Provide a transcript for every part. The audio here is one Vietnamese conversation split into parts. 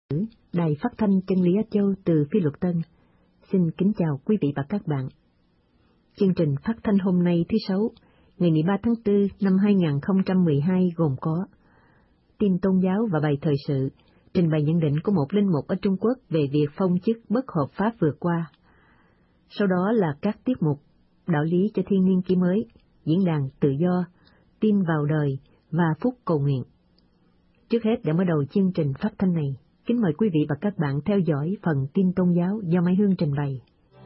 Đài Phát thanh Chân lý Á Châu từ Phi Luật Tân. Xin kính chào quý vị và các bạn. Chương trình phát thanh hôm nay thứ Sáu, ngày 13 tháng 4 năm 2012 gồm có tin tôn giáo và bài thời sự, trình bày nhận định của một linh mục ở Trung Quốc về việc phong chức bất hợp pháp vừa qua. Sau đó là các tiết mục đạo lý cho thiên niên kỷ mới, diễn đàn tự do, tin vào đời và phúc cầu nguyện. Trước hết để mở đầu chương trình phát thanh này, kính mời quý vị và các bạn theo dõi phần tin tôn giáo do Mai Hương trình bày.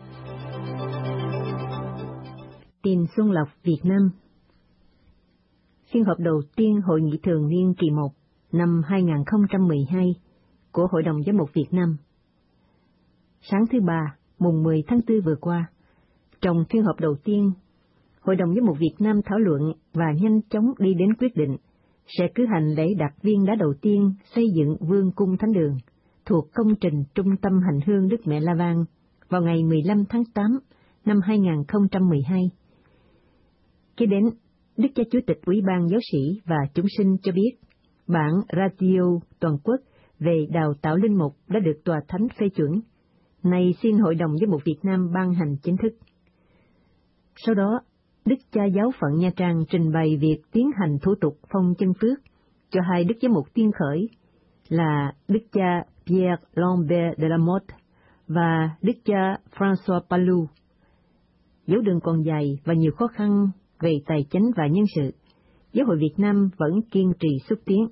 Tin Xuân Lộc Việt Nam. Phiên họp đầu tiên Hội nghị thường niên kỳ 1 năm 2012 của Hội đồng Giám mục Việt Nam. Sáng thứ Ba, mùng 10 tháng 4 vừa qua, trong phiên họp đầu tiên, Hội đồng Giám mục Việt Nam thảo luận và nhanh chóng đi đến quyết định sẽ cử hành lễ đặt viên đá đầu tiên xây dựng Vương cung Thánh đường thuộc công trình Trung tâm Hành hương Đức Mẹ La Vang vào ngày 15 tháng 8 năm 2012. Kế đến, Đức cha Chủ tịch Ủy ban Giáo sĩ và Chúng sinh cho biết bản radio toàn quốc về đào tạo linh mục đã được Tòa Thánh phê chuẩn. Nay xin Hội đồng Giám mục Việt Nam ban hành chính thức. Sau đó, Đức cha Giáo phận Nha Trang trình bày việc tiến hành thủ tục phong chân phước cho hai Đức Giám mục tiên khởi là Đức cha Pierre Lambert de la Motte và Đức cha François Palou. Dẫu đường còn dài và nhiều khó khăn về tài chính và nhân sự, Giáo hội Việt Nam vẫn kiên trì xúc tiến.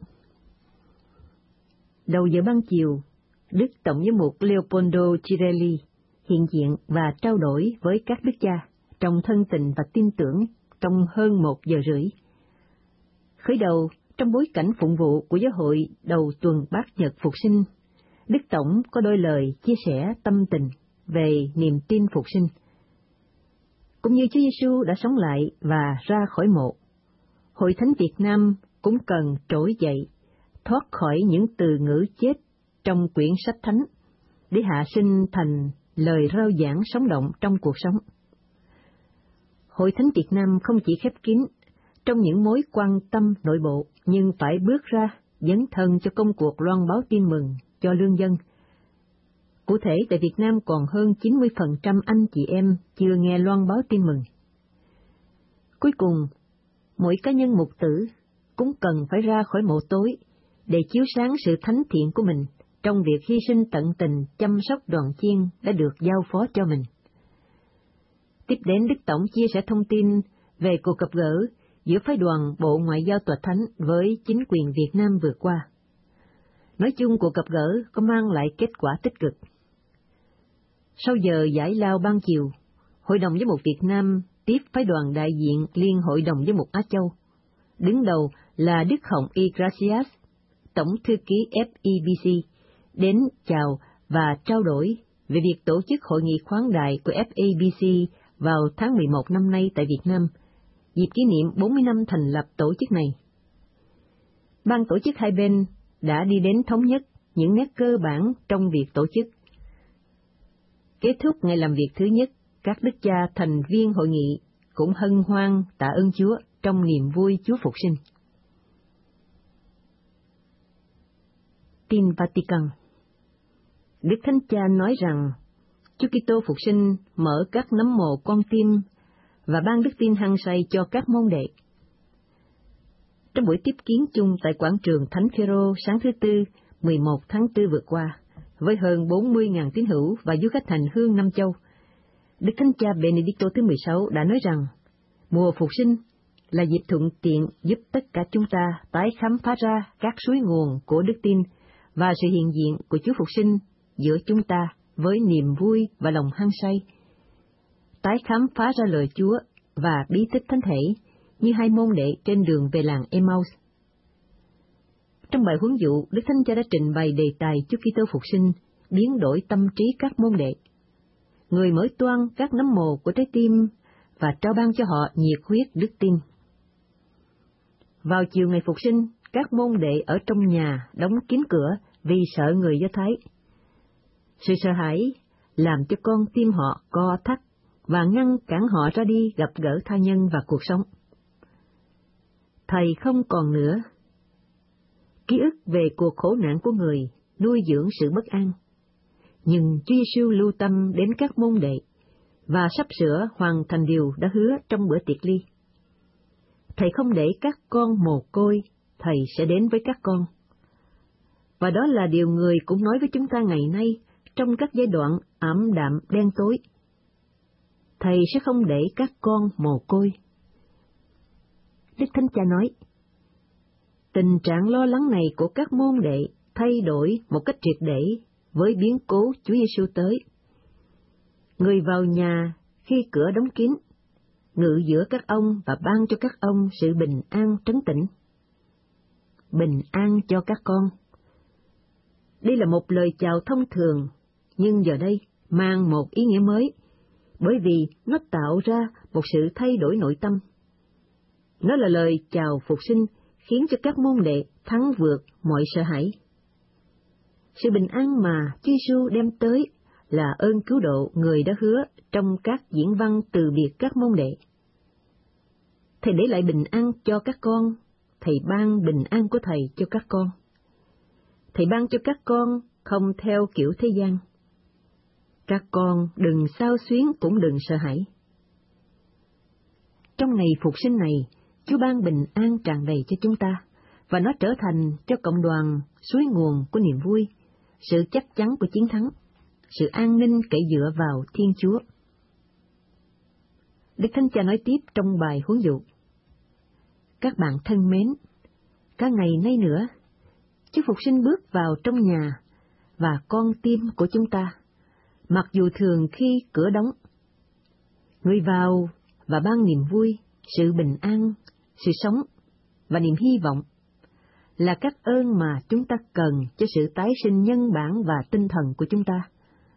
Đầu giờ ban chiều, Đức Tổng giám mục Leopoldo Cirelli hiện diện và trao đổi với các đức cha trong thân tình và tin tưởng trong hơn 1 giờ rưỡi. Khởi đầu, trong bối cảnh phụng vụ của giáo hội đầu tuần Bát Nhật Phục sinh, Đức Tổng có đôi lời chia sẻ tâm tình về niềm tin phục sinh. Cũng như Chúa Giêsu đã sống lại và ra khỏi mộ, Hội Thánh Việt Nam cũng cần trỗi dậy, thoát khỏi những từ ngữ chết trong quyển sách thánh, để hạ sinh thành lời rao giảng sống động trong cuộc sống. Hội Thánh Việt Nam không chỉ khép kín trong những mối quan tâm nội bộ, nhưng phải bước ra dấn thân cho công cuộc loan báo tin mừng cho lương dân. Cụ thể, tại Việt Nam còn hơn 90% anh chị em chưa nghe loan báo tin mừng. Cuối cùng, mỗi cá nhân mục tử cũng cần phải ra khỏi mộ tối để chiếu sáng sự thánh thiện của mình trong việc hy sinh tận tình chăm sóc đoàn chiên đã được giao phó cho mình. Tiếp đến, Đức Tổng chia sẻ thông tin về cuộc gặp gỡ giữa phái đoàn Bộ Ngoại giao Tòa Thánh với chính quyền Việt Nam vừa qua. Nói chung, cuộc gặp gỡ có mang lại kết quả tích cực. Sau giờ giải lao ban chiều, Hội đồng Giám mục Việt Nam tiếp phái đoàn đại diện Liên Hội đồng Giám mục Á Châu. Đứng đầu là Đức Hồng Y Gracias, Tổng thư ký FEBC, đến chào và trao đổi về việc tổ chức hội nghị khoáng đại của FEBC vào tháng 11 năm nay tại Việt Nam, dịp kỷ niệm 40 năm thành lập tổ chức này. Ban tổ chức hai bên đã đi đến thống nhất những nét cơ bản trong việc tổ chức. Kết thúc ngày làm việc thứ nhất, các đức cha thành viên hội nghị cũng hân hoan tạ ơn Chúa trong niềm vui Chúa phục sinh. Tin Vatican. Đức Thánh Cha nói rằng Chúa Kitô phục sinh mở các nấm mồ con tim và ban đức tin hăng say cho các môn đệ. Trong buổi tiếp kiến chung tại quảng trường Thánh Phêrô sáng thứ Tư, 11 tháng 4 vừa qua, với hơn 40.000 tín hữu và du khách hành hương năm châu, Đức Thánh Cha Benedicto thứ 16 đã nói rằng mùa phục sinh là dịp thuận tiện giúp tất cả chúng ta tái khám phá ra các suối nguồn của đức tin và sự hiện diện của Chúa phục sinh giữa chúng ta với niềm vui và lòng hăng say. Tái khám phá ra lời Chúa và bí tích thánh thể như hai môn đệ trên đường về làng Emmaus. Trong bài huấn dụ, Đức Thánh Cha đã trình bày đề tài Chúa Kitô phục sinh biến đổi tâm trí các môn đệ. Người mở toang các nấm mồ của trái tim và trao ban cho họ nhiệt huyết đức tin. Vào chiều ngày phục sinh, các môn đệ ở trong nhà đóng kín cửa vì sợ người Do Thái. Sự sợ hãi làm cho con tim họ co thắt và ngăn cản họ ra đi gặp gỡ tha nhân và cuộc sống. Thầy không còn nữa. Ký ức về cuộc khổ nạn của người nuôi dưỡng sự bất an. Nhưng Chúa Giêsu lưu tâm đến các môn đệ và sắp sửa hoàn thành điều đã hứa trong bữa tiệc ly. Thầy không để các con mồ côi, Thầy sẽ đến với các con. Và đó là điều Người cũng nói với chúng ta ngày nay trong các giai đoạn ảm đạm đen tối. Thầy sẽ không để các con mồ côi. Đức Thánh Cha nói, tình trạng lo lắng này của các môn đệ thay đổi một cách triệt để với biến cố Chúa Giêsu tới. Người vào nhà khi cửa đóng kín, ngự giữa các ông và ban cho các ông sự bình an trấn tĩnh. Bình an cho các con. Đây là một lời chào thông thường, nhưng giờ đây mang một ý nghĩa mới, bởi vì nó tạo ra một sự thay đổi nội tâm. Nó là lời chào phục sinh, khiến cho các môn đệ thắng vượt mọi sợ hãi. Sự bình an mà Chúa Giêsu đem tới là ơn cứu độ Người đã hứa trong các diễn văn từ biệt các môn đệ. Thầy để lại bình an cho các con, Thầy ban bình an của Thầy cho các con. Thầy ban cho các con không theo kiểu thế gian. Các con đừng xao xuyến cũng đừng sợ hãi. Trong ngày phục sinh này, Chúa ban bình an tràn đầy cho chúng ta, và nó trở thành cho cộng đoàn suối nguồn của niềm vui, sự chắc chắn của chiến thắng, sự an ninh cậy dựa vào Thiên Chúa. Đức Thánh Cha nói tiếp trong bài huấn dụ: Các bạn thân mến, cả ngày nay nữa, Chúa Phục sinh bước vào trong nhà và con tim của chúng ta, mặc dù thường khi cửa đóng. Người vào và ban niềm vui, sự bình an, sự sống và niềm hy vọng là các ơn mà chúng ta cần cho sự tái sinh nhân bản và tinh thần của chúng ta.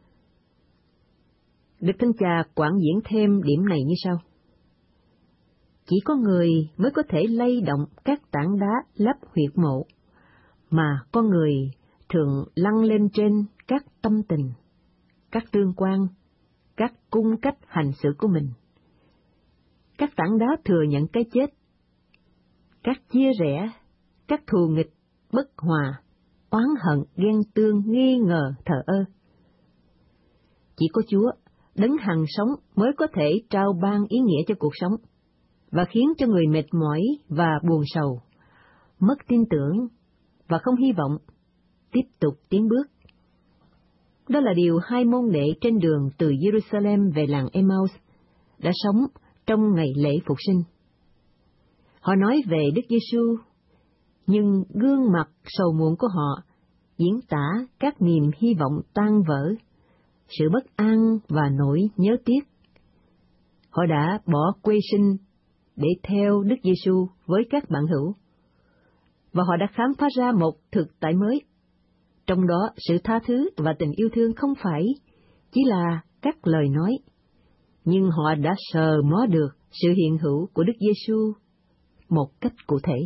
Đức Thánh Cha quảng diễn thêm điểm này như sau: Chỉ có Người mới có thể lay động các tảng đá lấp huyệt mộ, mà con người thường lăn lên trên các tâm tình, các tương quan, các cung cách hành xử của mình. Các tảng đá thừa nhận cái chết, các chia rẽ, các thù nghịch, bất hòa, oán hận, ghen tương, nghi ngờ, thờ ơ. Chỉ có Chúa, Đấng hằng sống, mới có thể trao ban ý nghĩa cho cuộc sống, và khiến cho người mệt mỏi và buồn sầu, mất tin tưởng và không hy vọng, tiếp tục tiến bước. Đó là điều hai môn đệ trên đường từ Jerusalem về làng Emmaus đã sống trong ngày lễ phục sinh. Họ nói về Đức Giêsu, nhưng gương mặt sầu muộn của họ diễn tả các niềm hy vọng tan vỡ, sự bất an và nỗi nhớ tiếc. Họ đã bỏ quê sinh để theo Đức Giêsu với các bạn hữu, và họ đã khám phá ra một thực tại mới. Trong đó, sự tha thứ và tình yêu thương không phải chỉ là các lời nói, nhưng họ đã sờ mó được sự hiện hữu của Đức Giêsu một cách cụ thể.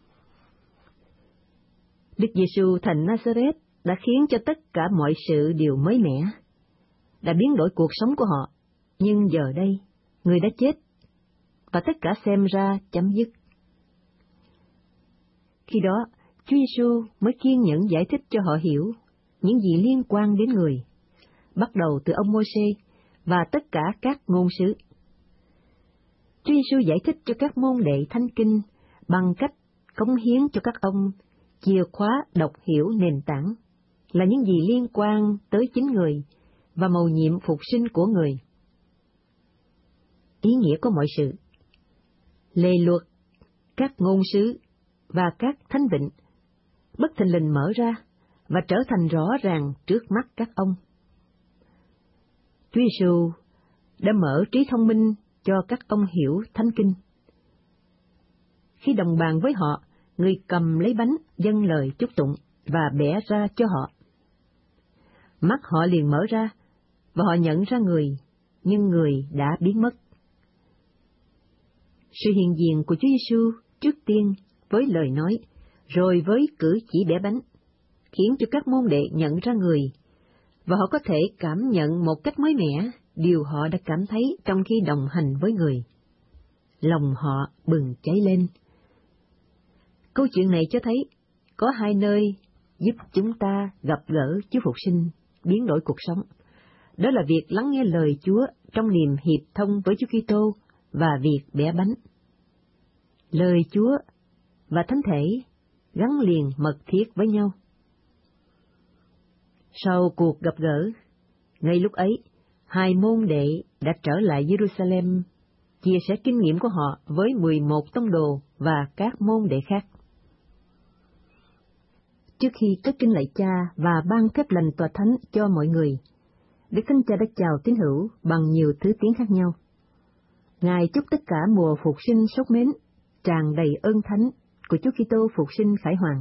Đức Giêsu thành Nazareth đã khiến cho tất cả mọi sự đều mới mẻ, đã biến đổi cuộc sống của họ, nhưng giờ đây, Người đã chết, và tất cả xem ra chấm dứt. Khi đó, Chúa Giêsu mới kiên nhẫn giải thích cho họ hiểu những gì liên quan đến Người, bắt đầu từ ông Mô-sê và tất cả các ngôn sứ. Chúa Giêsu giải thích cho các môn đệ thánh kinh bằng cách cống hiến cho các ông chìa khóa đọc hiểu nền tảng là những gì liên quan tới chính Người và mầu nhiệm phục sinh của Người. Ý nghĩa của mọi sự, lề luật, các ngôn sứ và các thánh vịnh bất thình lình mở ra và trở thành rõ ràng trước mắt các ông. Chúa Giêsu đã mở trí thông minh cho các ông hiểu thánh kinh. Khi đồng bàn với họ, Người cầm lấy bánh dâng lời chúc tụng và bẻ ra cho họ. Mắt họ liền mở ra và họ nhận ra Người, nhưng Người đã biến mất. Sự hiện diện của Chúa Giêsu trước tiên với lời nói, rồi với cử chỉ bẻ bánh, khiến cho các môn đệ nhận ra Người, và họ có thể cảm nhận một cách mới mẻ điều họ đã cảm thấy trong khi đồng hành với Người. Lòng họ bừng cháy lên. Câu chuyện này cho thấy có hai nơi giúp chúng ta gặp gỡ Chúa Phục Sinh, biến đổi cuộc sống. Đó là việc lắng nghe lời Chúa trong niềm hiệp thông với Chúa Kitô và việc bẻ bánh. Lời Chúa và Thánh Thể gắn liền mật thiết với nhau. Sau cuộc gặp gỡ, ngay lúc ấy, hai môn đệ đã trở lại Jerusalem, chia sẻ kinh nghiệm của họ với 11 tông đồ và các môn đệ khác. Trước khi cất kinh lạy Cha và ban phép lành tòa thánh cho mọi người, Đức Thánh Cha đã chào tín hữu bằng nhiều thứ tiếng khác nhau. Ngài chúc tất cả mùa phục sinh sốt mến, tràn đầy ơn thánh của Chúa Kitô phục sinh khải hoàn.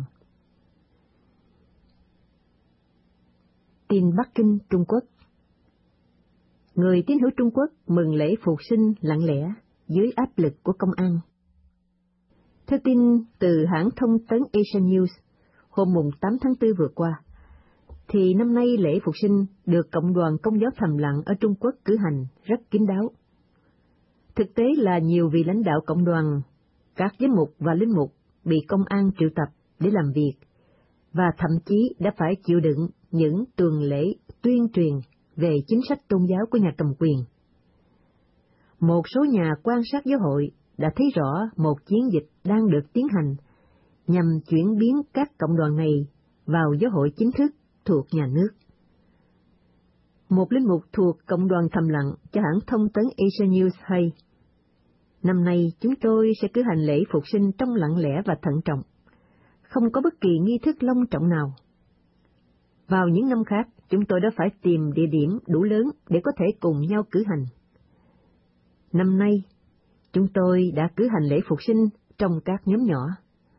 Tin Bắc Kinh, Trung Quốc. Người tín hữu Trung Quốc mừng lễ phục sinh lặng lẽ dưới áp lực của công an. Theo tin từ hãng thông tấn Asia News, hôm mùng 8 tháng 4 vừa qua, thì năm nay lễ phục sinh được Cộng đoàn Công giáo thầm lặng ở Trung Quốc cử hành rất kín đáo. Thực tế là nhiều vị lãnh đạo cộng đoàn, các giám mục và linh mục bị công an triệu tập để làm việc, và thậm chí đã phải chịu đựng những tuần lễ tuyên truyền về chính sách tôn giáo của nhà cầm quyền. Một số nhà quan sát giáo hội đã thấy rõ một chiến dịch đang được tiến hành nhằm chuyển biến các cộng đoàn này vào giáo hội chính thức thuộc nhà nước. Một linh mục thuộc Cộng đoàn thầm lặng cho hãng thông tấn Asia News hay: năm nay chúng tôi sẽ cử hành lễ phục sinh trong lặng lẽ và thận trọng, không có bất kỳ nghi thức long trọng nào. Vào những năm khác, chúng tôi đã phải tìm địa điểm đủ lớn để có thể cùng nhau cử hành. Năm nay, chúng tôi đã cử hành lễ phục sinh trong các nhóm nhỏ.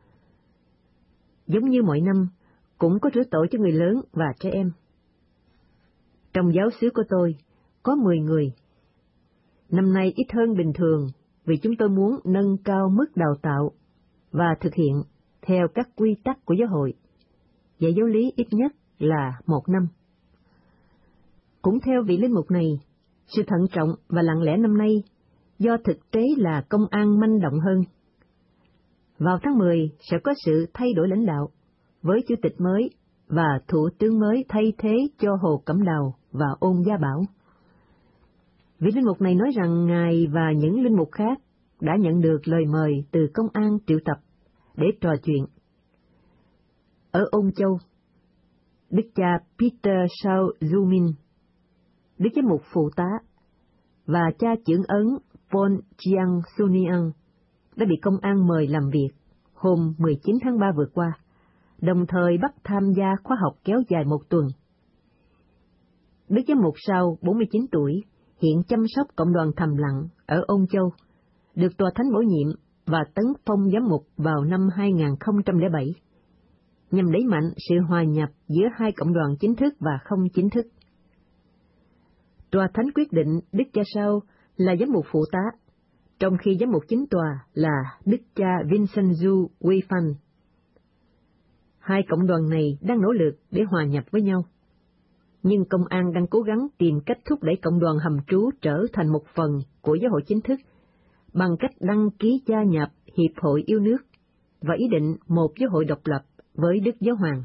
Giống như mọi năm, cũng có rửa tội cho người lớn và trẻ em. Trong giáo xứ của tôi, có 10 người. Năm nay ít hơn bình thường vì chúng tôi muốn nâng cao mức đào tạo và thực hiện theo các quy tắc của giáo hội, dạy giáo lý ít nhất là 1 năm. Cũng theo vị linh mục này, sự thận trọng và lặng lẽ năm nay do thực tế là công an manh động hơn. Vào tháng 10 sẽ có sự thay đổi lãnh đạo, với chủ tịch mới và thủ tướng mới thay thế cho Hồ Cẩm Đào và Ôn Gia Bảo. Vị linh mục này nói rằng Ngài và những linh mục khác đã nhận được lời mời từ công an triệu tập để trò chuyện. Ở Ôn Châu, Đức cha Peter Sao Zumin, Đức giám mục phụ tá và cha chưởng ấn Von Chiang Sunian đã bị công an mời làm việc hôm 19 tháng 3 vừa qua, đồng thời bắt tham gia khóa học kéo dài 1 tuần. Đức giám mục Sao, 49 tuổi, hiện chăm sóc cộng đoàn thầm lặng ở Ôn Châu, được tòa thánh bổ nhiệm và tấn phong giám mục vào năm 2007, nhằm đẩy mạnh sự hòa nhập giữa hai cộng đoàn chính thức và không chính thức. Tòa thánh quyết định Đức cha Sao là giám mục phụ tá, trong khi giám mục chính tòa là Đức cha Vincenzo Weifan. Hai cộng đoàn này đang nỗ lực để hòa nhập với nhau, nhưng công an đang cố gắng tìm cách thúc đẩy cộng đoàn hầm trú trở thành một phần của giáo hội chính thức bằng cách đăng ký gia nhập Hiệp hội Yêu nước và ý định một giáo hội độc lập với Đức Giáo Hoàng.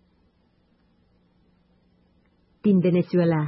Tin Venezuela.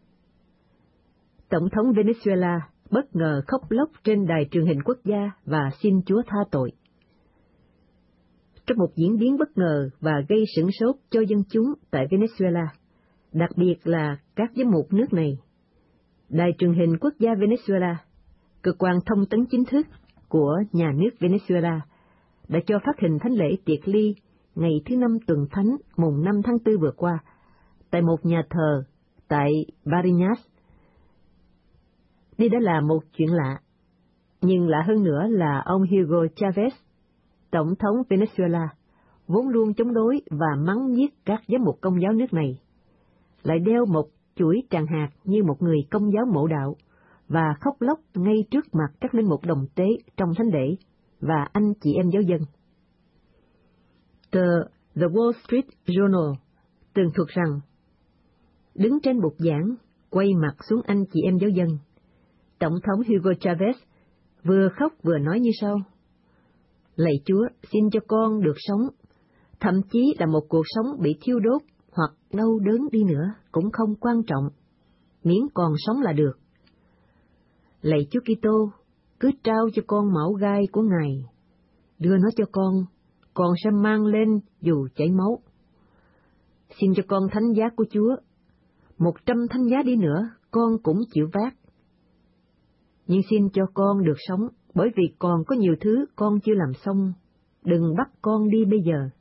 Tổng thống Venezuela bất ngờ khóc lóc trên đài truyền hình quốc gia và xin Chúa tha tội. Trong một diễn biến bất ngờ và gây sửng sốt cho dân chúng tại Venezuela, đặc biệt là các giám mục nước này, đài truyền hình quốc gia Venezuela, cơ quan thông tấn chính thức của nhà nước Venezuela, đã cho phát hình thánh lễ tiệc ly ngày thứ 5 tuần thánh mùng 5 tháng 4 vừa qua tại một nhà thờ tại Barinas. Đây đã là một chuyện lạ, nhưng lạ hơn nữa là ông Hugo Chavez, tổng thống Venezuela, vốn luôn chống đối và mắng nhiếc các giám mục công giáo nước này, lại đeo một chuỗi tràng hạt như một người công giáo mộ đạo và khóc lóc ngay trước mặt các linh mục đồng tế trong thánh lễ và anh chị em giáo dân. Tờ The Wall Street Journal tường thuật rằng, đứng trên bục giảng, quay mặt xuống anh chị em giáo dân, Tổng thống Hugo Chavez vừa khóc vừa nói như sau: Lạy Chúa, xin cho con được sống, thậm chí là một cuộc sống bị thiêu đốt hoặc đau đớn đi nữa cũng không quan trọng, miễn còn sống là được. Lạy Chúa Kitô, cứ trao cho con mão gai của Ngài, đưa nó cho con sẽ mang lên dù chảy máu. Xin cho con thánh giá của Chúa, 100 thánh giá đi nữa con cũng chịu vác. Nhưng xin cho con được sống, bởi vì còn có nhiều thứ con chưa làm xong, đừng bắt con đi bây giờ.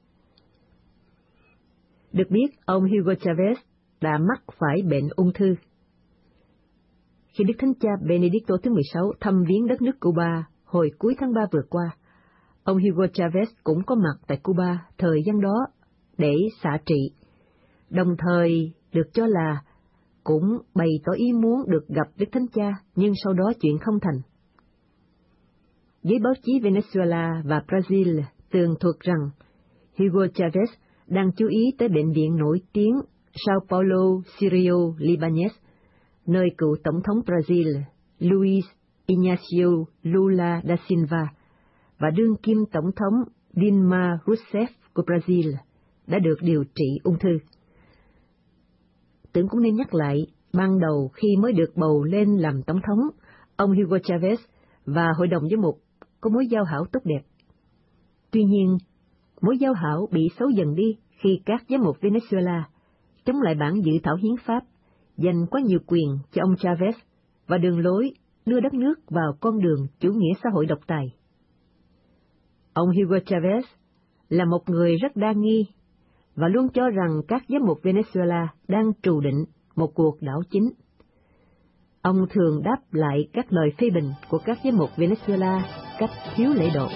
Được biết, ông Hugo Chavez đã mắc phải bệnh ung thư. Khi Đức Thánh Cha Benedicto thứ 16 thăm viếng đất nước Cuba hồi cuối tháng 3 vừa qua, ông Hugo Chavez cũng có mặt tại Cuba thời gian đó để xạ trị, đồng thời được cho là cũng bày tỏ ý muốn được gặp Đức Thánh Cha, nhưng sau đó chuyện không thành. Giới báo chí Venezuela và Brazil tường thuật rằng Hugo Chavez đang chú ý tới bệnh viện nổi tiếng Sao Paulo Sírio Libanês, nơi cựu Tổng thống Brazil Luiz Inácio Lula da Silva và đương kim Tổng thống Dilma Rousseff của Brazil đã được điều trị ung thư. Tưởng cũng nên nhắc lại, ban đầu khi mới được bầu lên làm Tổng thống, ông Hugo Chavez và Hội đồng Giám mục có mối giao hảo tốt đẹp. Tuy nhiên, mối giao hảo bị xấu dần đi khi các giám mục Venezuela chống lại bản dự thảo hiến pháp, dành quá nhiều quyền cho ông Chavez và đường lối đưa đất nước vào con đường chủ nghĩa xã hội độc tài. Ông Hugo Chavez là một người rất đa nghi và luôn cho rằng các giám mục Venezuela đang trù định một cuộc đảo chính. Ông thường đáp lại các lời phê bình của các giám mục Venezuela cách thiếu lễ độ.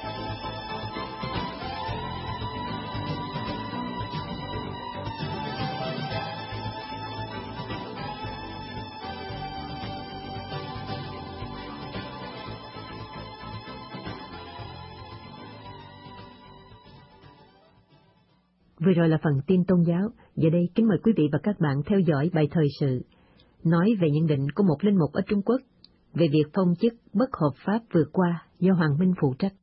Vừa rồi là phần tin tôn giáo. Giờ đây kính mời quý vị và các bạn theo dõi bài thời sự nói về nhận định của một linh mục ở Trung Quốc về việc phong chức bất hợp pháp vừa qua do Hoàng Minh phụ trách.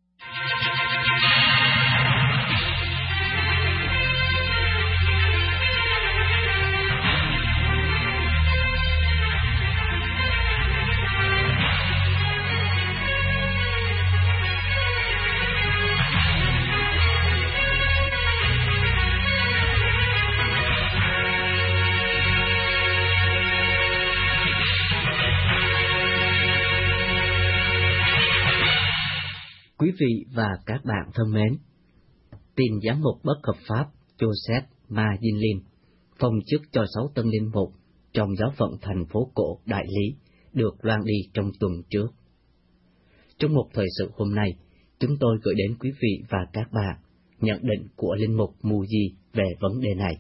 Quý vị và các bạn thân mến, tin giám mục bất hợp pháp Joseph Ma Jin-lin phong chức cho 6 tân linh mục trong giáo phận thành phố cổ Đại Lý được loan đi trong tuần trước. Trong một thời sự hôm nay, chúng tôi gửi đến quý vị và các bạn nhận định của linh mục Muji về vấn đề này.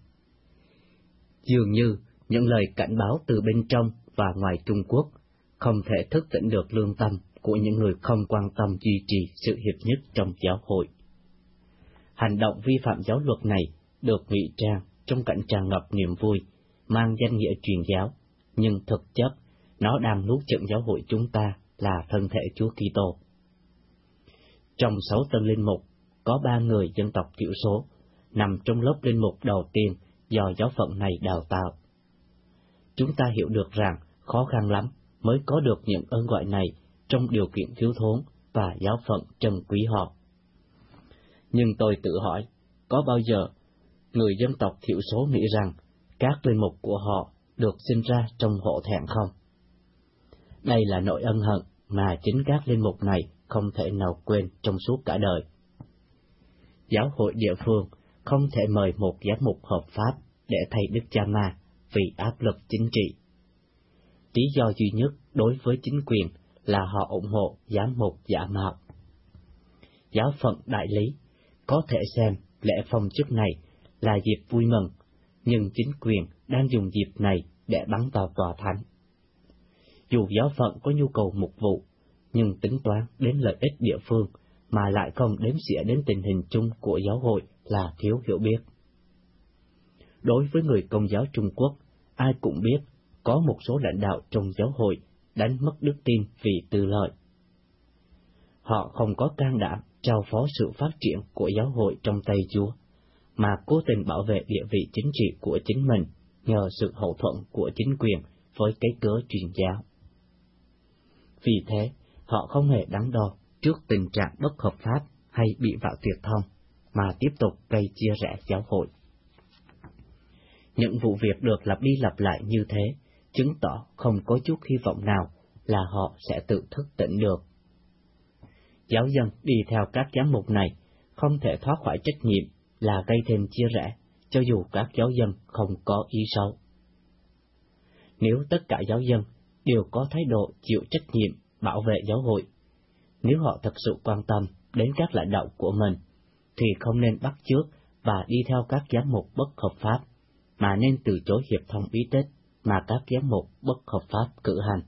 Dường như những lời cảnh báo từ bên trong và ngoài Trung Quốc không thể thức tỉnh được lương tâm của những người không quan tâm duy trì sự hiệp nhất trong giáo hội. Hành động vi phạm giáo luật này được ngụy trang trong cảnh tràn ngập niềm vui, mang danh nghĩa truyền giáo, nhưng thực chất nó đang nuốt chửng giáo hội chúng ta là thân thể Chúa Kitô. Trong 6 tân linh mục, có 3 người dân tộc thiểu số, nằm trong lớp linh mục đầu tiên do giáo phận này đào tạo. Chúng ta hiểu được rằng khó khăn lắm mới có được những ơn gọi này trong điều kiện thiếu thốn và giáo phận trân quý họ. Nhưng tôi tự hỏi, có bao giờ người dân tộc thiểu số nghĩ rằng các linh mục của họ được sinh ra trong hộ thẹn không? Đây là nỗi ân hận mà chính các linh mục này không thể nào quên trong suốt cả đời. Giáo hội địa phương không thể mời một giám mục hợp pháp để thay Đức Cha Ma vì áp lực chính trị. Lý do duy nhất đối với chính quyền là họ ủng hộ giám mục giả mạo. Giáo phận Đại Lý có thể xem lễ phong chức này là dịp vui mừng, nhưng chính quyền đang dùng dịp này để bắn vào tòa thánh. Dù giáo phận có nhu cầu mục vụ, nhưng tính toán đến lợi ích địa phương mà lại không đếm xỉa đến tình hình chung của giáo hội là thiếu hiểu biết. Đối với người Công giáo Trung Quốc, ai cũng biết có một số lãnh đạo trong giáo hội đánh mất đức tin vì tư lợi. Họ không có can đảm trao phó sự phát triển của giáo hội trong tay Chúa, mà cố tình bảo vệ địa vị chính trị của chính mình nhờ sự hậu thuẫn của chính quyền với cái cớ truyền giáo. Vì thế, họ không hề đắn đo trước tình trạng bất hợp pháp hay bị vào tuyệt thông, mà tiếp tục gây chia rẽ giáo hội. Những vụ việc được lặp đi lặp lại như thế, chứng tỏ không có chút hy vọng nào là họ sẽ tự thức tỉnh được. Giáo dân đi theo các giám mục này không thể thoát khỏi trách nhiệm là gây thêm chia rẽ, cho dù các giáo dân không có ý xấu. Nếu tất cả giáo dân đều có thái độ chịu trách nhiệm bảo vệ giáo hội, nếu họ thật sự quan tâm đến các lãnh đạo của mình, thì không nên bắt chước và đi theo các giám mục bất hợp pháp, mà nên từ chối hiệp thông ý tích mà các giám mục bất hợp pháp cử hành.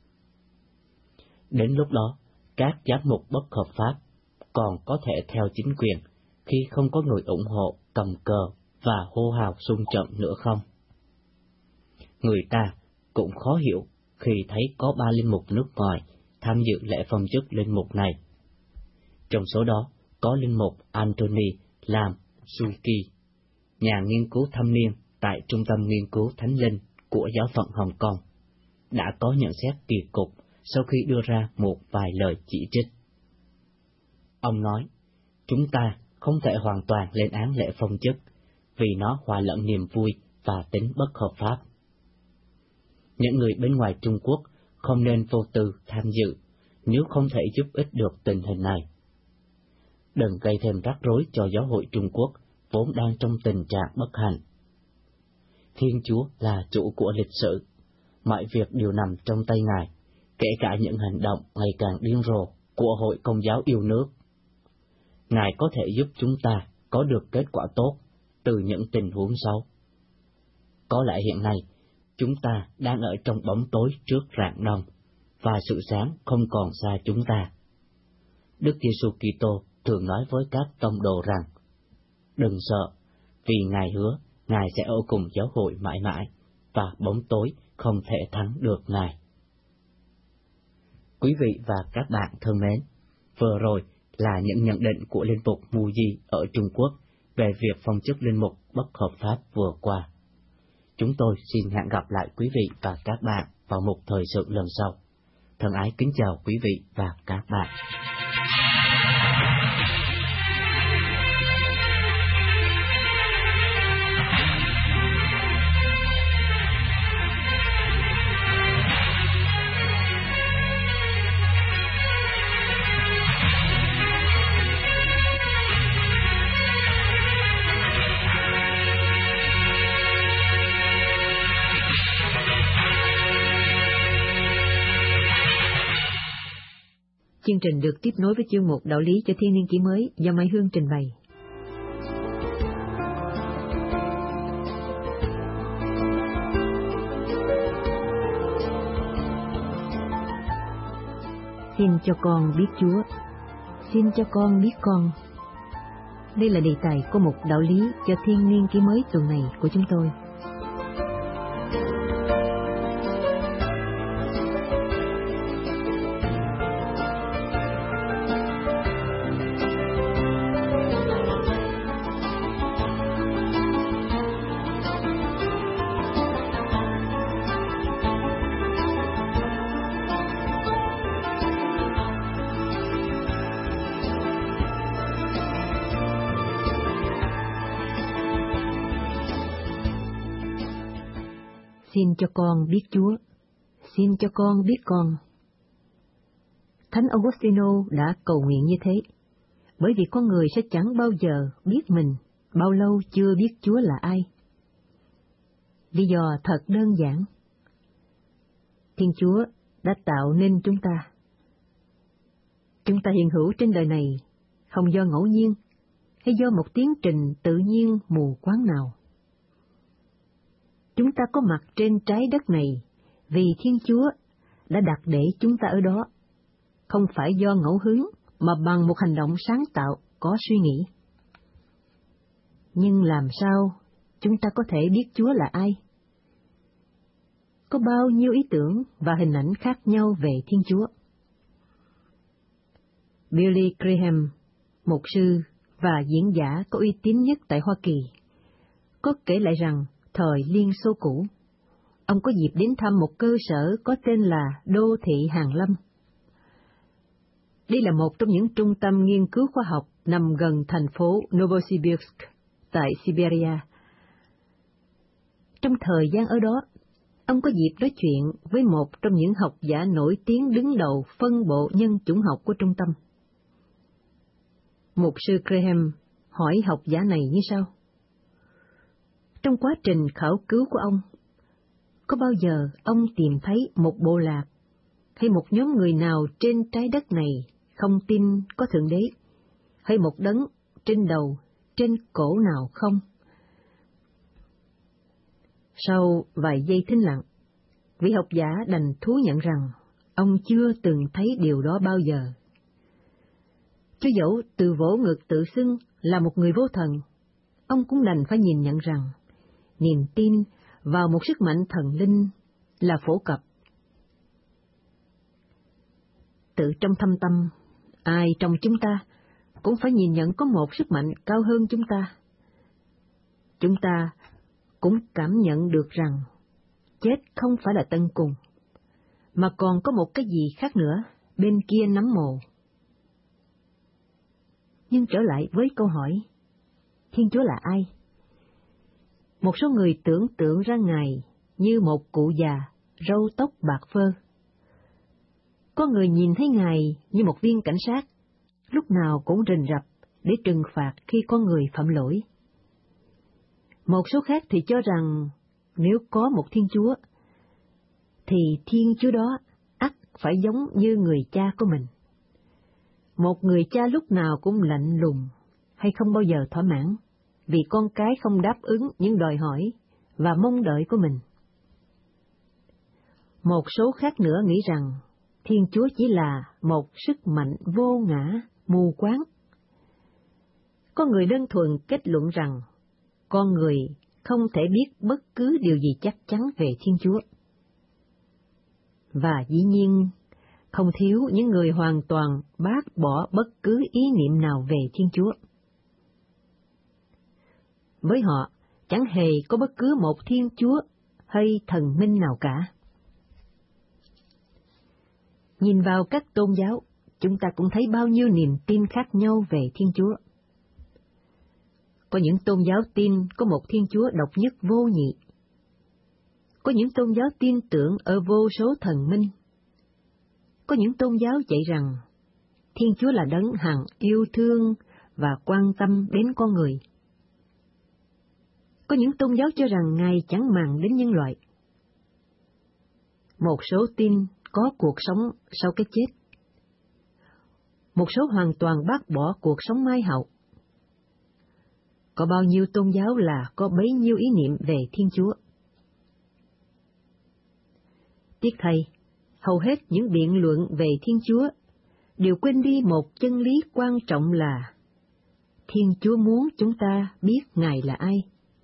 Đến lúc đó, các giám mục bất hợp pháp còn có thể theo chính quyền khi không có người ủng hộ cầm cờ và hô hào xung trận nữa không? Người ta cũng khó hiểu khi thấy có 3 linh mục nước ngoài tham dự lễ phong chức linh mục này. Trong số đó có linh mục Anthony Lam Suki, nhà nghiên cứu thâm niên tại Trung tâm Nghiên cứu Thánh Linh của Giáo phận Hồng Kông, đã có nhận xét kỳ cục sau khi đưa ra một vài lời chỉ trích. Ông nói, chúng ta không thể hoàn toàn lên án lễ phong chức vì nó hòa lẫn niềm vui và tính bất hợp pháp. Những người bên ngoài Trung Quốc không nên vô tư tham dự nếu không thể giúp ích được tình hình này. Đừng gây thêm rắc rối cho giáo hội Trung Quốc vốn đang trong tình trạng bất hạnh. Thiên Chúa là chủ của lịch sử, mọi việc đều nằm trong tay Ngài, kể cả những hành động ngày càng điên rồ của Hội Công giáo yêu nước. Ngài có thể giúp chúng ta có được kết quả tốt từ những tình huống xấu. Có lẽ hiện nay, chúng ta đang ở trong bóng tối trước rạng đông, và sự sáng không còn xa chúng ta. Đức Giêsu Kitô thường nói với các tông đồ rằng, đừng sợ, vì Ngài hứa Ngài sẽ ở cùng giáo hội mãi mãi, và bóng tối không thể thắng được Ngài. Quý vị và các bạn thân mến, vừa rồi là những nhận định của linh mục Mu Di ở Trung Quốc về việc phong chức linh mục bất hợp pháp vừa qua. Chúng tôi xin hẹn gặp lại quý vị và các bạn vào một thời sự lần sau. Thân ái kính chào quý vị và các bạn. Chương trình được tiếp nối với chương mục Đạo lý cho thiên niên kỷ mới do Mai Hương trình bày. Xin cho con biết Chúa, xin cho con biết con. Đây là đề tài của mục Đạo lý cho thiên niên kỷ mới tuần này của chúng tôi. Xin cho con biết Chúa, xin cho con biết con. Thánh Augustino đã cầu nguyện như thế, bởi vì con người sẽ chẳng bao giờ biết mình bao lâu chưa biết Chúa là ai. Lý do thật đơn giản. Thiên Chúa đã tạo nên chúng ta. Chúng ta hiện hữu trên đời này không do ngẫu nhiên hay do một tiến trình tự nhiên mù quáng nào. Chúng ta có mặt trên trái đất này vì Thiên Chúa đã đặt để chúng ta ở đó, không phải do ngẫu hứng mà bằng một hành động sáng tạo có suy nghĩ. Nhưng làm sao chúng ta có thể biết Chúa là ai? Có bao nhiêu ý tưởng và hình ảnh khác nhau về Thiên Chúa. Billy Graham Mục sư và diễn giả có uy tín nhất tại Hoa Kỳ, có kể lại rằng thời Liên Xô cũ, ông có dịp đến thăm một cơ sở có tên là Đô thị Hàn Lâm. Đây là một trong những trung tâm nghiên cứu khoa học nằm gần thành phố Novosibirsk tại Siberia. Trong thời gian ở đó, ông có dịp nói chuyện với một trong những học giả nổi tiếng đứng đầu phân bộ nhân chủng học của trung tâm. Mục sư Graham hỏi học giả này như sau: trong quá trình khảo cứu của ông, có bao giờ ông tìm thấy một bộ lạc hay một nhóm người nào trên trái đất này không tin có Thượng Đế, hay một đấng trên đầu, trên cổ nào không? Sau vài giây thinh lặng, vị học giả đành thú nhận rằng ông chưa từng thấy điều đó bao giờ. Cho dẫu từ vỗ ngực tự xưng là một người vô thần, ông cũng đành phải nhìn nhận rằng niềm tin vào một sức mạnh thần linh là phổ cập. Tự trong thâm tâm, ai trong chúng ta cũng phải nhìn nhận có một sức mạnh cao hơn chúng ta. Chúng ta cũng cảm nhận được rằng chết không phải là tận cùng, mà còn có một cái gì khác nữa bên kia nấm mồ. Nhưng trở lại với câu hỏi, Thiên Chúa là ai? Một số người tưởng tượng ra Ngài như một cụ già, râu tóc bạc phơ. Có người nhìn thấy Ngài như một viên cảnh sát, lúc nào cũng rình rập để trừng phạt khi có người phạm lỗi. Một số khác thì cho rằng nếu có một Thiên Chúa, thì Thiên Chúa đó ắt phải giống như người cha của mình. Một người cha lúc nào cũng lạnh lùng hay không bao giờ thỏa mãn, vì con cái không đáp ứng những đòi hỏi và mong đợi của mình. Một số khác nữa nghĩ rằng Thiên Chúa chỉ là một sức mạnh vô ngã, mù quáng. Có người đơn thuần kết luận rằng con người không thể biết bất cứ điều gì chắc chắn về Thiên Chúa. Và dĩ nhiên, không thiếu những người hoàn toàn bác bỏ bất cứ ý niệm nào về Thiên Chúa. Với họ, chẳng hề có bất cứ một Thiên Chúa hay thần minh nào cả. Nhìn vào các tôn giáo, chúng ta cũng thấy bao nhiêu niềm tin khác nhau về Thiên Chúa. Có những tôn giáo tin có một Thiên Chúa độc nhất vô nhị. Có những tôn giáo tin tưởng ở vô số thần minh. Có những tôn giáo dạy rằng Thiên Chúa là đấng hằng yêu thương và quan tâm đến con người. Có những tôn giáo cho rằng Ngài chẳng màng đến nhân loại. Một số tin có cuộc sống sau cái chết. Một số hoàn toàn bác bỏ cuộc sống mai hậu. Có bao nhiêu tôn giáo là có bấy nhiêu ý niệm về Thiên Chúa. Tiếc thay, hầu hết những biện luận về Thiên Chúa đều quên đi một chân lý quan trọng là Thiên Chúa muốn chúng ta biết Ngài là ai.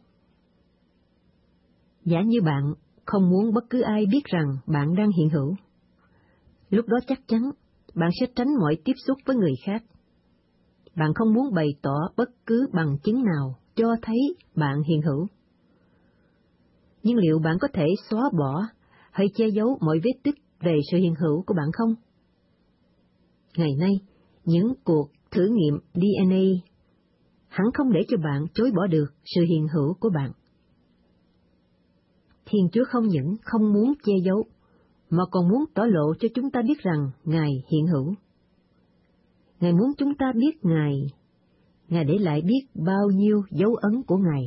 Giả như bạn không muốn bất cứ ai biết rằng bạn đang hiện hữu, lúc đó chắc chắn bạn sẽ tránh mọi tiếp xúc với người khác. Bạn không muốn bày tỏ bất cứ bằng chứng nào cho thấy bạn hiện hữu. Nhưng liệu bạn có thể xóa bỏ hay che giấu mọi vết tích về sự hiện hữu của bạn không? Ngày nay, những cuộc thử nghiệm DNA hẳn không để cho bạn chối bỏ được sự hiện hữu của bạn. Thiên Chúa không những không muốn che giấu, mà còn muốn tỏ lộ cho chúng ta biết rằng Ngài hiện hữu. Ngài muốn chúng ta biết Ngài để lại biết bao nhiêu dấu ấn của Ngài.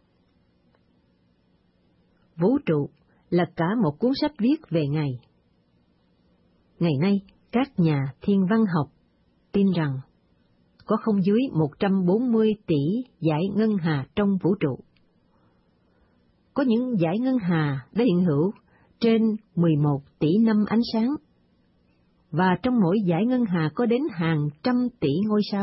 Vũ trụ là cả một cuốn sách viết về Ngài. Ngày nay, các nhà thiên văn học tin rằng có không dưới 140 tỷ dải ngân hà trong vũ trụ. Có những dải ngân hà đã hiện hữu trên 11 tỷ năm ánh sáng, và trong mỗi dải ngân hà có đến hàng trăm tỷ ngôi sao.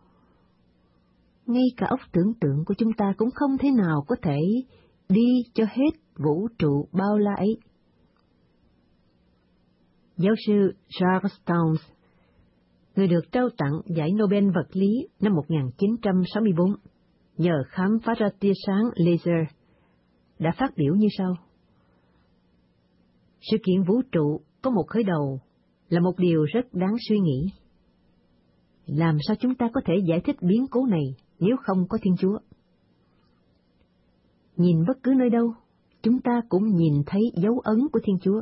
Ngay cả óc tưởng tượng của chúng ta cũng không thể nào có thể đi cho hết vũ trụ bao la ấy. Giáo sư Charles Towns người được trao tặng giải Nobel vật lý năm 1964, nhờ khám phá ra tia sáng laser, đã phát biểu như sau. Sự kiện vũ trụ có một khởi đầu là một điều rất đáng suy nghĩ. Làm sao chúng ta có thể giải thích biến cố này nếu không có Thiên Chúa? Nhìn bất cứ nơi đâu, chúng ta cũng nhìn thấy dấu ấn của Thiên Chúa.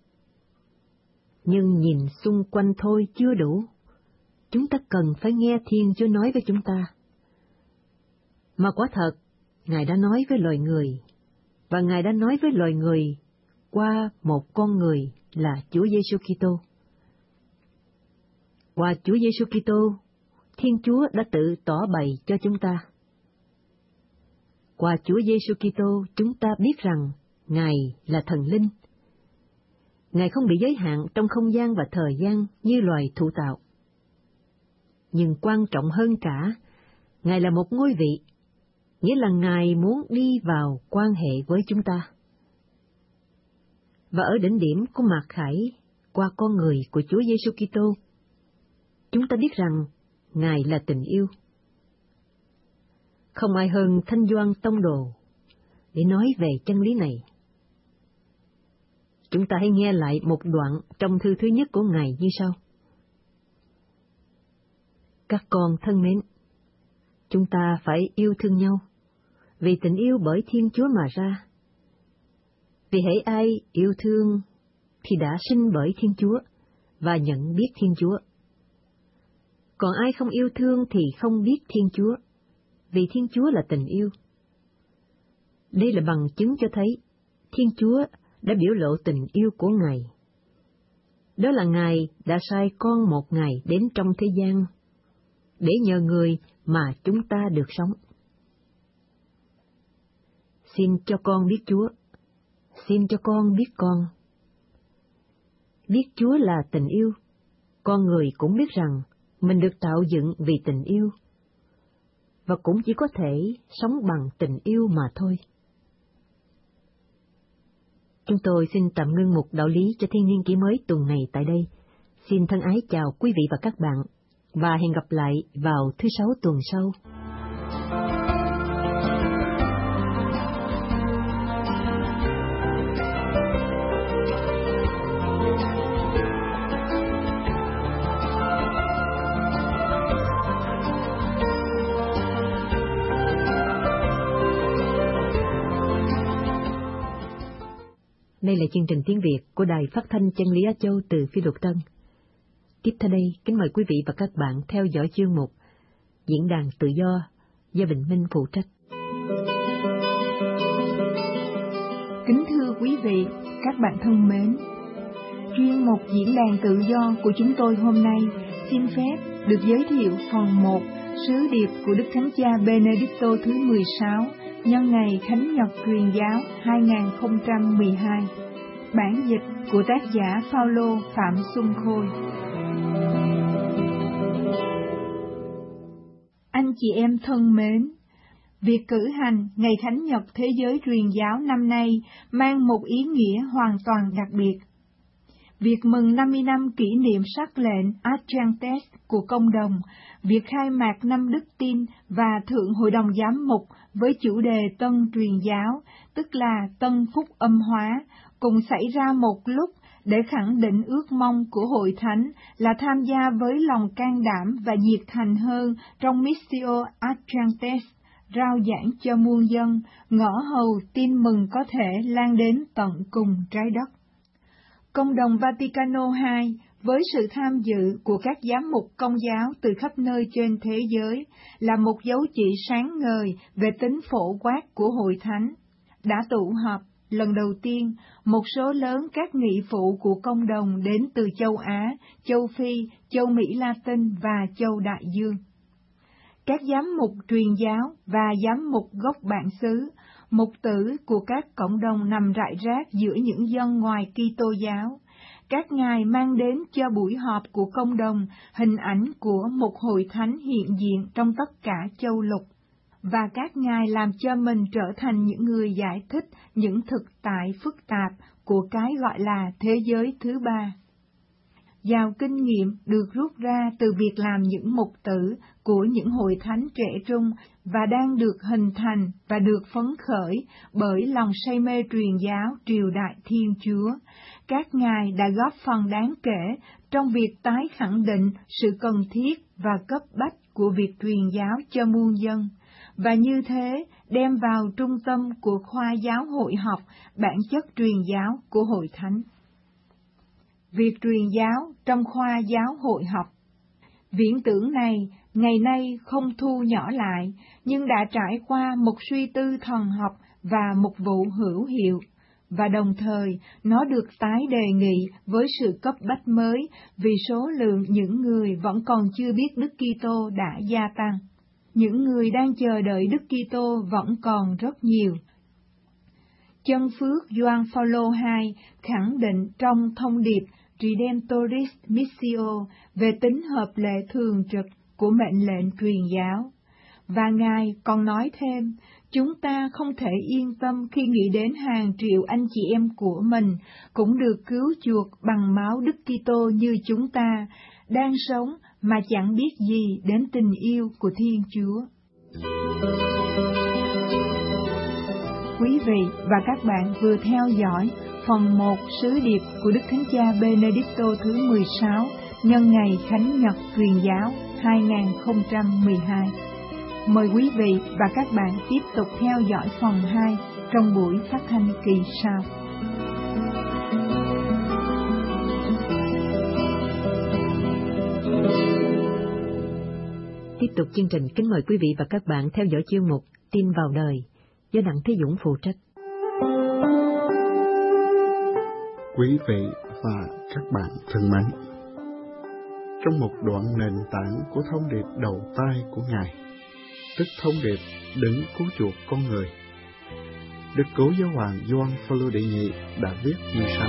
Nhưng nhìn xung quanh thôi chưa đủ, chúng ta cần phải nghe Thiên Chúa nói với chúng ta. Mà quả thật, Ngài đã nói với loài người, và Ngài đã nói với loài người qua một con người là Chúa Giêsu Kitô. Qua Chúa Giêsu Kitô, Thiên Chúa đã tự tỏ bày cho chúng ta. Qua Chúa Giêsu Kitô, chúng ta biết rằng Ngài là thần linh. Ngài không bị giới hạn trong không gian và thời gian như loài thụ tạo. Nhưng quan trọng hơn cả, Ngài là một ngôi vị, nghĩa là Ngài muốn đi vào quan hệ với chúng ta. Và ở đỉnh điểm của mặc khải, qua con người của Chúa Giêsu Kitô, chúng ta biết rằng Ngài là tình yêu. Không ai hơn Thanh Gioan Tông Đồ để nói về chân lý này. Chúng ta hãy nghe lại một đoạn trong thư thứ nhất của Ngài như sau. Các con thân mến, chúng ta phải yêu thương nhau, vì tình yêu bởi Thiên Chúa mà ra. Vì hễ ai yêu thương thì đã sinh bởi Thiên Chúa và nhận biết Thiên Chúa. Còn ai không yêu thương thì không biết Thiên Chúa, vì Thiên Chúa là tình yêu. Đây là bằng chứng cho thấy Thiên Chúa đã biểu lộ tình yêu của Ngài. Đó là Ngài đã sai con một Ngài đến trong thế gian, để nhờ người mà chúng ta được sống. Xin cho con biết Chúa, xin cho con biết con. Biết Chúa là tình yêu, con người cũng biết rằng mình được tạo dựng vì tình yêu, và cũng chỉ có thể sống bằng tình yêu mà thôi. Chúng tôi xin tạm ngưng mục đạo lý cho Thiên Niên Kỷ Mới tuần này tại đây. Xin thân ái chào quý vị và các bạn, và hẹn gặp lại vào thứ Sáu tuần sau. Đây là chương trình tiếng Việt của Đài Phát thanh Chân lý Á Châu từ Phi Luật Tân. Tiếp theo đây, kính mời quý vị và các bạn theo dõi chương mục Diễn đàn Tự do Bình Minh phụ trách. Kính thưa quý vị, các bạn thân mến, chuyên mục Diễn đàn Tự do của chúng tôi hôm nay xin phép được giới thiệu phần 1 sứ điệp của Đức Thánh Cha Benedicto thứ 16 nhân ngày Thánh Nhật Truyền giáo 2012, bản dịch của tác giả Phaolô Phạm Xuân Khôi. Anh chị em thân mến, việc cử hành Ngày Thánh Nhật Thế giới Truyền giáo năm nay mang một ý nghĩa hoàn toàn đặc biệt. Việc mừng 50 năm kỷ niệm sắc lệnh Adrantes của Công đồng, việc khai mạc năm Đức Tin và Thượng Hội đồng Giám mục với chủ đề Tân Truyền giáo, tức là Tân Phúc Âm hóa, cùng xảy ra một lúc để khẳng định ước mong của Hội Thánh là tham gia với lòng can đảm và nhiệt thành hơn trong Missio Adrantes, rao giảng cho muôn dân, ngõ hầu tin mừng có thể lan đến tận cùng trái đất. Công đồng Vaticano II, với sự tham dự của các giám mục Công giáo từ khắp nơi trên thế giới, là một dấu chỉ sáng ngời về tính phổ quát của Hội Thánh, đã tụ họp lần đầu tiên một số lớn các nghị phụ của công đồng đến từ châu Á, châu Phi, châu Mỹ Latin và châu Đại Dương. Các giám mục truyền giáo và giám mục gốc bản xứ, mục tử của các cộng đồng nằm rải rác giữa những dân ngoài Kitô giáo, các ngài mang đến cho buổi họp của công đồng hình ảnh của một hội thánh hiện diện trong tất cả châu lục, và các ngài làm cho mình trở thành những người giải thích những thực tại phức tạp của cái gọi là thế giới thứ ba. Giàu kinh nghiệm được rút ra từ việc làm những mục tử của những hội thánh trẻ trung và đang được hình thành và được phấn khởi bởi lòng say mê truyền giáo triều đại Thiên Chúa. Các ngài đã góp phần đáng kể trong việc tái khẳng định sự cần thiết và cấp bách của việc truyền giáo cho muôn dân, và như thế đem vào trung tâm của khoa giáo hội học bản chất truyền giáo của hội thánh. Việc truyền giáo trong khoa giáo hội học. Viễn tưởng này ngày nay không thu nhỏ lại, nhưng đã trải qua một suy tư thần học và mục vụ hữu hiệu, và đồng thời nó được tái đề nghị với sự cấp bách mới vì số lượng những người vẫn còn chưa biết Đức Kitô đã gia tăng. Những người đang chờ đợi Đức Kitô vẫn còn rất nhiều. Chân phước Gioan Phaolô II khẳng định trong thông điệp Redemptoris Missio về tính hợp lệ thường trực của mệnh lệnh truyền giáo. Và Ngài còn nói thêm, chúng ta không thể yên tâm khi nghĩ đến hàng triệu anh chị em của mình cũng được cứu chuộc bằng máu Đức Kitô như chúng ta, đang sống mà chẳng biết gì đến tình yêu của Thiên Chúa. Quý vị và các bạn vừa theo dõi phần 1 sứ điệp của Đức Thánh Cha Benedicto thứ 16 nhân ngày Khánh Nhật Truyền giáo 2012. Mời quý vị và các bạn tiếp tục theo dõi phần 2 trong buổi phát thanh kỳ sau. Tiếp tục chương trình, kính mời quý vị và các bạn theo dõi chuyên mục Tin vào đời do Đặng Thế Dũng phụ trách. Quý vị và các bạn thân mến, trong một đoạn nền tảng của thông điệp đầu tay của Ngài, tức thông điệp đấng cứu chuộc con người, Đức Cố Giáo hoàng Gioan Phaolô đệ nhị đã viết như sau: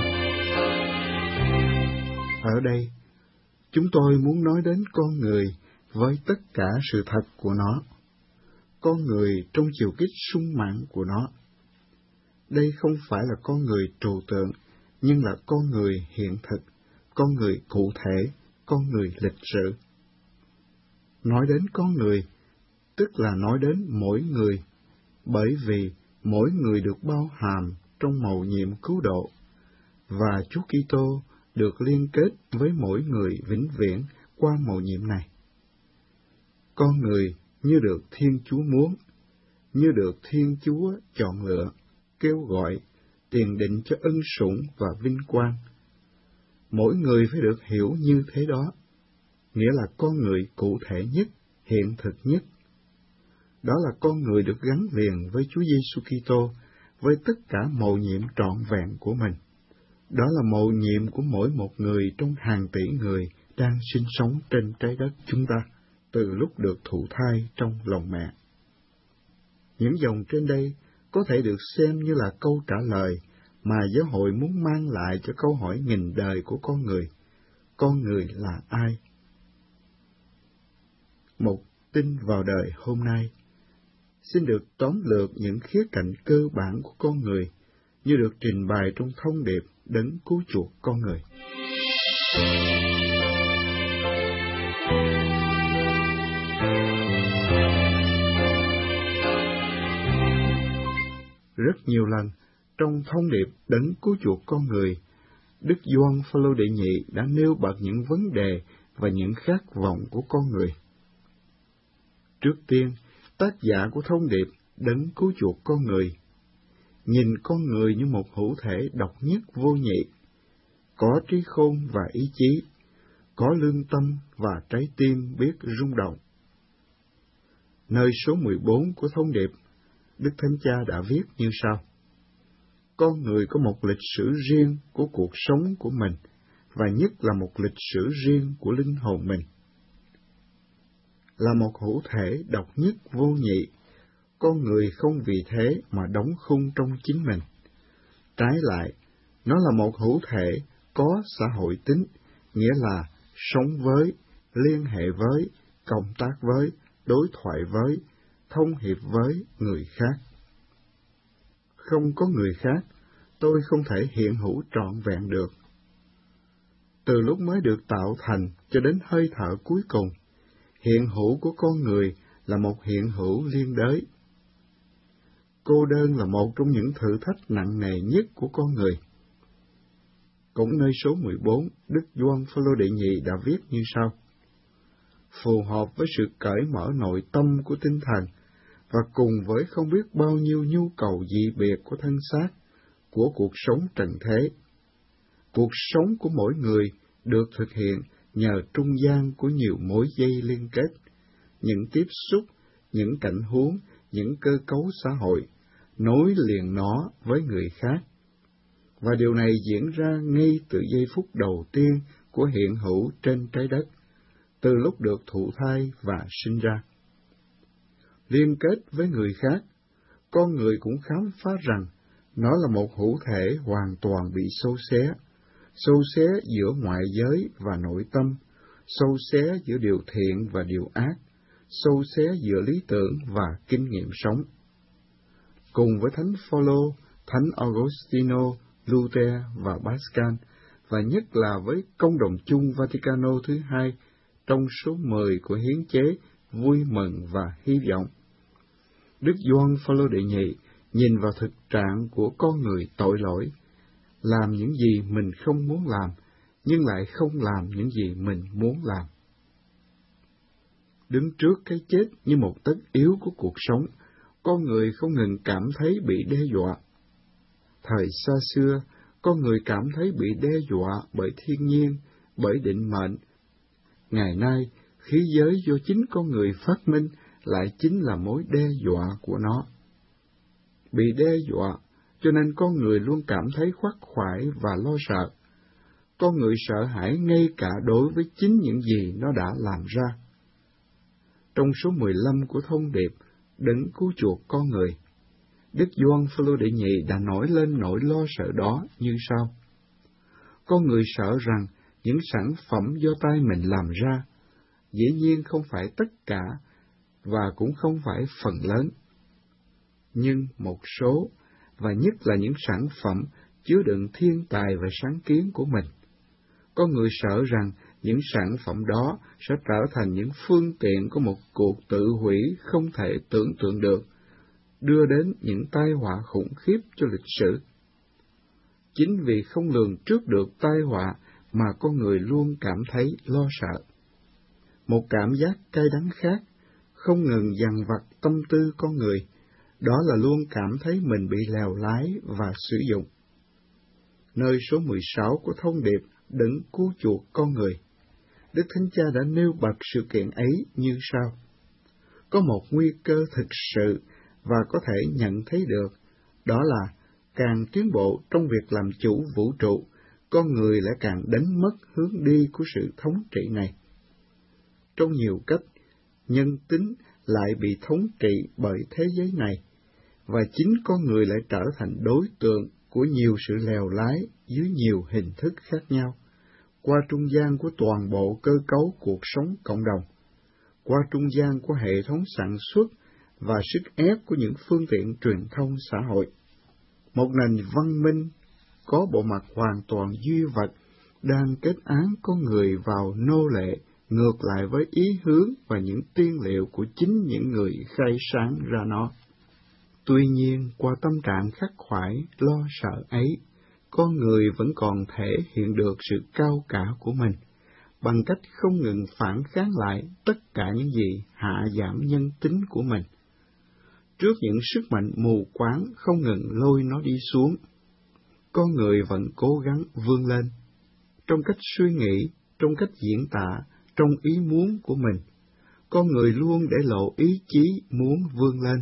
Ở đây, chúng tôi muốn nói đến con người với tất cả sự thật của nó, con người trong chiều kích sung mãn của nó. Đây không phải là con người trừu tượng, nhưng là con người hiện thực, con người cụ thể, con người lịch sử. Nói đến con người, tức là nói đến mỗi người, bởi vì mỗi người được bao hàm trong mầu nhiệm cứu độ, và Chúa Kitô được liên kết với mỗi người vĩnh viễn qua mầu nhiệm này. Con người như được Thiên Chúa muốn, như được Thiên Chúa chọn lựa, kêu gọi, tiền định cho ân sủng và vinh quang. Mỗi người phải được hiểu như thế đó, nghĩa là con người cụ thể nhất, hiện thực nhất. Đó là con người được gắn liền với Chúa Giêsu Kitô với tất cả mầu nhiệm trọn vẹn của mình. Đó là mầu nhiệm của mỗi một người trong hàng tỷ người đang sinh sống trên trái đất chúng ta, từ lúc được thụ thai trong lòng mẹ. Những dòng trên đây có thể được xem như là câu trả lời mà giáo hội muốn mang lại cho câu hỏi nghìn đời của con người. Con người là ai? Một tin vào đời hôm nay xin được tóm lược những khía cạnh cơ bản của con người như được trình bày trong thông điệp đấng cứu chuộc con người. Rất nhiều lần trong thông điệp đấng cứu chuộc con người, Đức Gioan Phaolô đệ nhị đã nêu bật những vấn đề và những khát vọng của con người. Trước tiên, tác giả của thông điệp đấng cứu chuộc con người nhìn con người như một hữu thể độc nhất vô nhị, có trí khôn và ý chí, có lương tâm và trái tim biết rung động. Nơi số 14 của thông điệp, Đức Thánh Cha đã viết như sau: Con người có một lịch sử riêng của cuộc sống của mình, và nhất là một lịch sử riêng của linh hồn mình. Là một hữu thể độc nhất vô nhị, con người không vì thế mà đóng khung trong chính mình. Trái lại, nó là một hữu thể có xã hội tính, nghĩa là sống với, liên hệ với, cộng tác với, đối thoại với, thông hiệp với người khác. Không có người khác, tôi không thể hiện hữu trọn vẹn được. từ lúc mới được tạo thành cho đến hơi thở cuối cùng, hiện hữu của con người là một hiện hữu liên đới. Cô đơn là một trong những thử thách nặng nề nhất của con người. Cũng nơi số 14, Đức Gioan Phaolô đệ nhị đã viết như sau: phù hợp với sự cởi mở nội tâm của tinh thần, và cùng với không biết bao nhiêu nhu cầu dị biệt của thân xác, của cuộc sống trần thế. Cuộc sống của mỗi người được thực hiện nhờ trung gian của nhiều mối dây liên kết, những tiếp xúc, những cảnh huống, những cơ cấu xã hội, nối liền nó với người khác. Và điều này diễn ra ngay từ giây phút đầu tiên của hiện hữu trên trái đất, từ lúc được thụ thai và sinh ra. Liên kết với người khác, con người cũng khám phá rằng nó là một hữu thể hoàn toàn bị xâu xé giữa ngoại giới và nội tâm, xâu xé giữa điều thiện và điều ác, xâu xé giữa lý tưởng và kinh nghiệm sống. Cùng với Thánh Phaolô, Thánh Augustino, Luther và Pascal, và nhất là với công đồng chung Vaticano thứ hai trong số 10 của hiến chế Vui mừng và hy vọng, Đức Gioan Phaolô đệ nhị nhìn vào thực trạng của con người tội lỗi, làm những gì mình không muốn làm, nhưng lại không làm những gì mình muốn làm. Đứng trước cái chết như một tất yếu của cuộc sống, con người không ngừng cảm thấy bị đe dọa. Thời xa xưa, con người cảm thấy bị đe dọa bởi thiên nhiên, bởi định mệnh. Ngày nay, khí giới do chính con người phát minh lại chính là mối đe dọa của nó. Bị đe dọa, cho nên con người luôn cảm thấy khoác khoải và lo sợ. Con người sợ hãi ngay cả đối với chính những gì nó đã làm ra. Trong số 15 của thông điệp Đấng cứu chuộc con người, Đức Gioan Phaolô đệ nhị đã nổi lên nỗi lo sợ đó như sau: con người sợ rằng những sản phẩm do tay mình làm ra, dĩ nhiên không phải tất cả và cũng không phải phần lớn, nhưng một số, và nhất là những sản phẩm chứa đựng thiên tài và sáng kiến của mình. Con người sợ rằng những sản phẩm đó sẽ trở thành những phương tiện của một cuộc tự hủy không thể tưởng tượng được, đưa đến những tai họa khủng khiếp cho lịch sử. Chính vì không lường trước được tai họa mà con người luôn cảm thấy lo sợ. Một cảm giác cay đắng khác không ngừng dằn vặt tâm tư con người, đó là luôn cảm thấy mình bị lèo lái và sử dụng. Nơi số 16 của thông điệp Đấng cứu chuộc con người, Đức Thánh Cha đã nêu bật sự kiện ấy như sau: có một nguy cơ thực sự và có thể nhận thấy được, đó là càng tiến bộ trong việc làm chủ vũ trụ, con người lại càng đánh mất hướng đi của sự thống trị này. Trong nhiều cách, nhân tính lại bị thống trị bởi thế giới này, và chính con người lại trở thành đối tượng của nhiều sự lèo lái dưới nhiều hình thức khác nhau, qua trung gian của toàn bộ cơ cấu cuộc sống cộng đồng, qua trung gian của hệ thống sản xuất và sức ép của những phương tiện truyền thông xã hội. Một nền văn minh có bộ mặt hoàn toàn duy vật đang kết án con người vào nô lệ, ngược lại với ý hướng và những tiên liệu của chính những người khai sáng ra nó. Tuy nhiên, qua tâm trạng khắc khoải, lo sợ ấy, con người vẫn còn thể hiện được sự cao cả của mình, bằng cách không ngừng phản kháng lại tất cả những gì hạ giảm nhân tính của mình. Trước những sức mạnh mù quáng không ngừng lôi nó đi xuống, con người vẫn cố gắng vươn lên, trong cách suy nghĩ, trong cách diễn tả, trong ý muốn của mình. Con người luôn để lộ ý chí muốn vươn lên.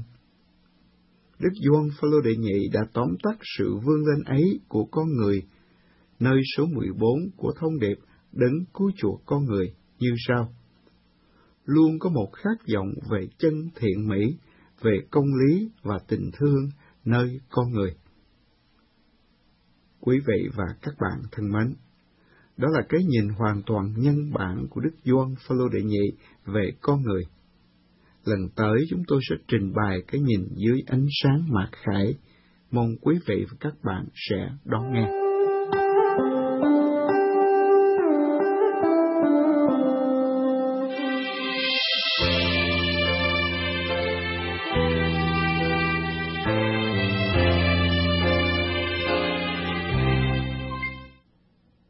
Đức Gioan Phaolô đệ nhị đã tóm tắt sự vươn lên ấy của con người, nơi số 14 của thông điệp Đấng cứu chuộc con người như sau: luôn có một khát vọng về chân thiện mỹ, về công lý và tình thương nơi con người. Quý vị và các bạn thân mến, đó là cái nhìn hoàn toàn nhân bản của Đức Gioan Phaolô đệ nhị về con người. Lần tới chúng tôi sẽ trình bày cái nhìn dưới ánh sáng mạt khải. Mong quý vị và các bạn sẽ đón nghe.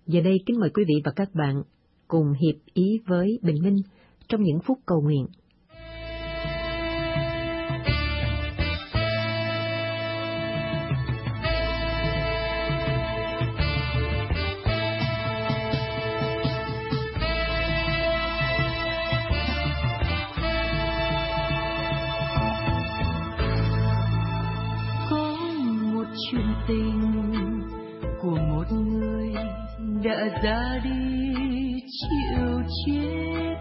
Giờ đây kính mời quý vị và các bạn cùng hiệp ý với Bình Minh trong những phút cầu nguyện. Chuyện tình của một người đã ra đi chịu chết,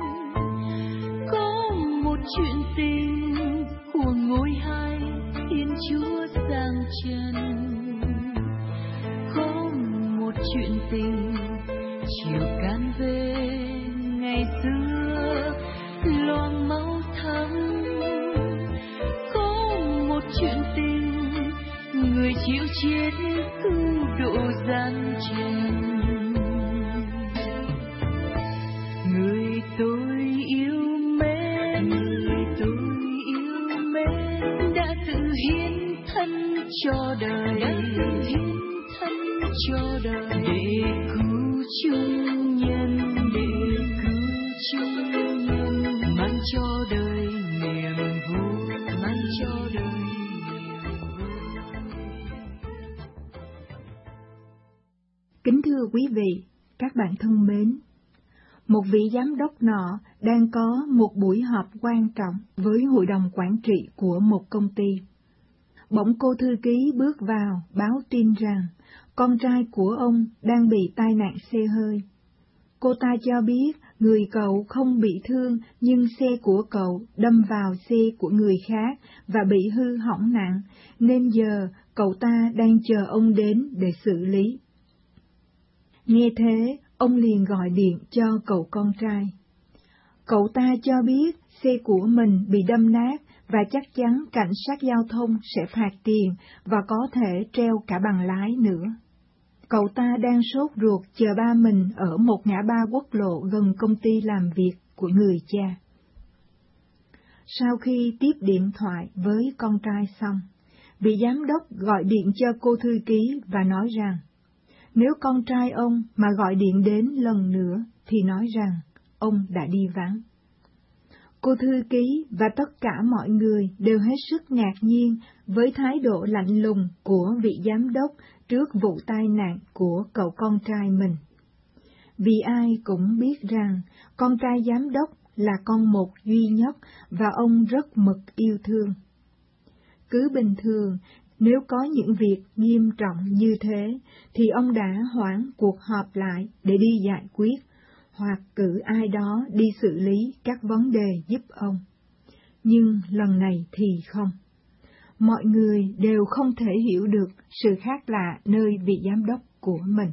có một chuyện tình của ngôi hai Thiên Chúa giang trần, có một chuyện tình chiều can về ngày xưa loang máu thắm, có một chuyện tình người chịu chết cứu độ gian trần. Người tôi yêu mến, đã tự hiến thân cho đời, để cứu chung nhân, mang cho đời niềm vui, mang cho đời. Kính thưa quý vị, các bạn thân mến, một vị giám đốc nọ đang có một buổi họp quan trọng với hội đồng quản trị của một công ty. Bỗng cô thư ký bước vào báo tin rằng con trai của ông đang bị tai nạn xe hơi. Cô ta cho biết người cậu không bị thương nhưng xe của cậu đâm vào xe của người khác và bị hư hỏng nặng, nên giờ cậu ta đang chờ ông đến để xử lý. Nghe thế, ông liền gọi điện cho cậu con trai. Cậu ta cho biết xe của mình bị đâm nát và chắc chắn cảnh sát giao thông sẽ phạt tiền và có thể treo cả bằng lái nữa. Cậu ta đang sốt ruột chờ ba mình ở một ngã ba quốc lộ gần công ty làm việc của người cha. Sau khi tiếp điện thoại với con trai xong, vị giám đốc gọi điện cho cô thư ký và nói rằng, nếu con trai ông mà gọi điện đến lần nữa thì nói rằng ông đã đi vắng. Cô thư ký và tất cả mọi người đều hết sức ngạc nhiên với thái độ lạnh lùng của vị giám đốc trước vụ tai nạn của cậu con trai mình. Vì ai cũng biết rằng con trai giám đốc là con một duy nhất và ông rất mực yêu thương. Cứ bình thường, nếu có những việc nghiêm trọng như thế, thì ông đã hoãn cuộc họp lại để đi giải quyết, hoặc cử ai đó đi xử lý các vấn đề giúp ông. Nhưng lần này thì không. Mọi người đều không thể hiểu được sự khác lạ nơi vị giám đốc của mình.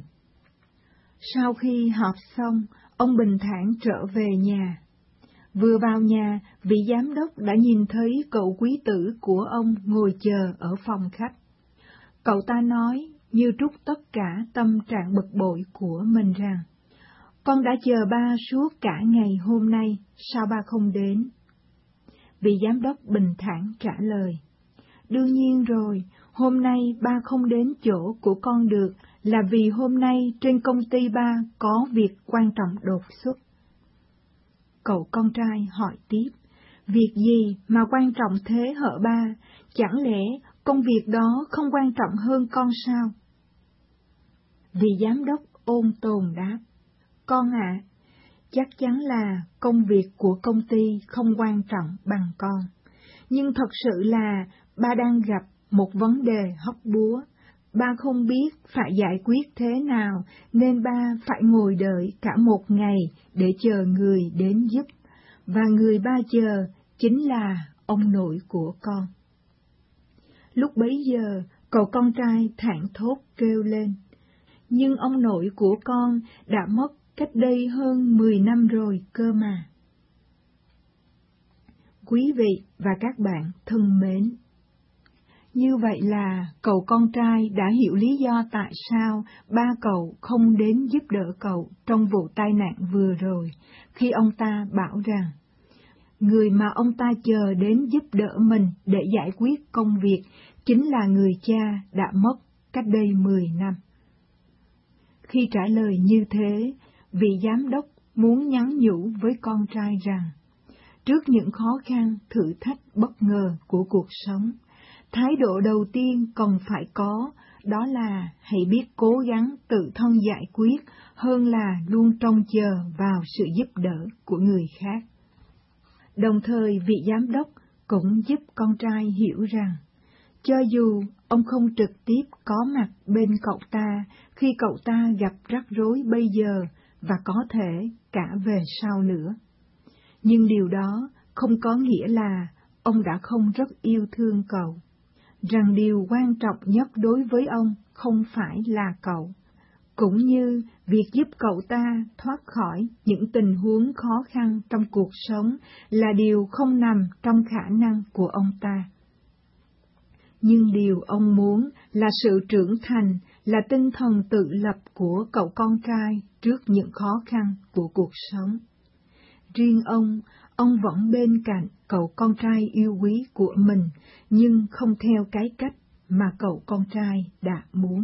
Sau khi họp xong, ông bình thản trở về nhà. Vừa vào nhà, vị giám đốc đã nhìn thấy cậu quý tử của ông ngồi chờ ở phòng khách. Cậu ta nói, như trút tất cả tâm trạng bực bội của mình rằng, con đã chờ ba suốt cả ngày hôm nay, sao ba không đến? Vị giám đốc bình thản trả lời, đương nhiên rồi, hôm nay ba không đến chỗ của con được là vì hôm nay trên công ty ba có việc quan trọng đột xuất. Cậu con trai hỏi tiếp, việc gì mà quan trọng thế hở ba, chẳng lẽ công việc đó không quan trọng hơn con sao? Vị giám đốc ôn tồn đáp, con ạ, chắc chắn là công việc của công ty không quan trọng bằng con, nhưng thật sự là ba đang gặp một vấn đề hóc búa. Ba không biết phải giải quyết thế nào, nên ba phải ngồi đợi cả một ngày để chờ người đến giúp, và người ba chờ chính là ông nội của con. Lúc bấy giờ, cậu con trai thảng thốt kêu lên, nhưng ông nội của con đã mất cách đây hơn 10 năm rồi cơ mà. Quý vị và các bạn thân mến, như vậy là cậu con trai đã hiểu lý do tại sao ba cậu không đến giúp đỡ cậu trong vụ tai nạn vừa rồi, khi ông ta bảo rằng, người mà ông ta chờ đến giúp đỡ mình để giải quyết công việc chính là người cha đã mất cách đây 10 năm. Khi trả lời như thế, vị giám đốc muốn nhắn nhủ với con trai rằng, trước những khó khăn, thử thách bất ngờ của cuộc sống, thái độ đầu tiên cần phải có, đó là hãy biết cố gắng tự thân giải quyết hơn là luôn trông chờ vào sự giúp đỡ của người khác. Đồng thời vị giám đốc cũng giúp con trai hiểu rằng, cho dù ông không trực tiếp có mặt bên cậu ta khi cậu ta gặp rắc rối bây giờ và có thể cả về sau nữa, nhưng điều đó không có nghĩa là ông đã không rất yêu thương cậu, rằng điều quan trọng nhất đối với ông không phải là cậu, cũng như việc giúp cậu ta thoát khỏi những tình huống khó khăn trong cuộc sống là điều không nằm trong khả năng của ông ta. Nhưng điều ông muốn là sự trưởng thành, là tinh thần tự lập của cậu con trai trước những khó khăn của cuộc sống. Riêng ông vẫn bên cạnh cậu con trai yêu quý của mình, nhưng không theo cái cách mà cậu con trai đã muốn.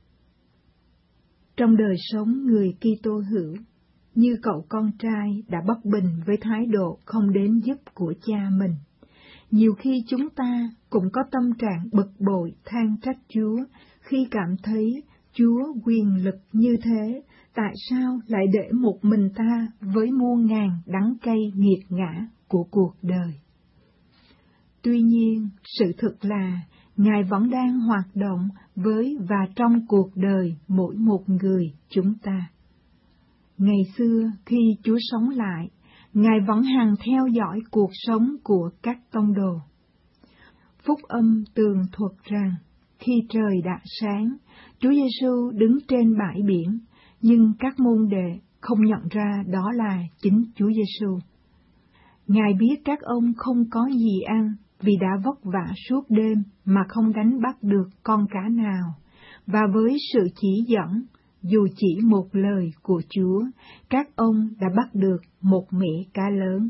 Trong đời sống người Kitô hữu, như cậu con trai đã bất bình với thái độ không đến giúp của cha mình, nhiều khi chúng ta cũng có tâm trạng bực bội than trách Chúa khi cảm thấy Chúa quyền lực như thế, tại sao lại để một mình ta với muôn ngàn đắng cay nghiệt ngã của cuộc đời. Tuy nhiên, sự thực là Ngài vẫn đang hoạt động với và trong cuộc đời mỗi một người chúng ta. Ngày xưa khi Chúa sống lại, Ngài vẫn hằng theo dõi cuộc sống của các tông đồ. Phúc âm tường thuật rằng, khi trời đã sáng, Chúa Giêsu đứng trên bãi biển, nhưng các môn đệ không nhận ra đó là chính Chúa Giêsu. Ngài biết các ông không có gì ăn vì đã vất vả suốt đêm mà không đánh bắt được con cá nào, và với sự chỉ dẫn, dù chỉ một lời của Chúa, các ông đã bắt được một mẻ cá lớn.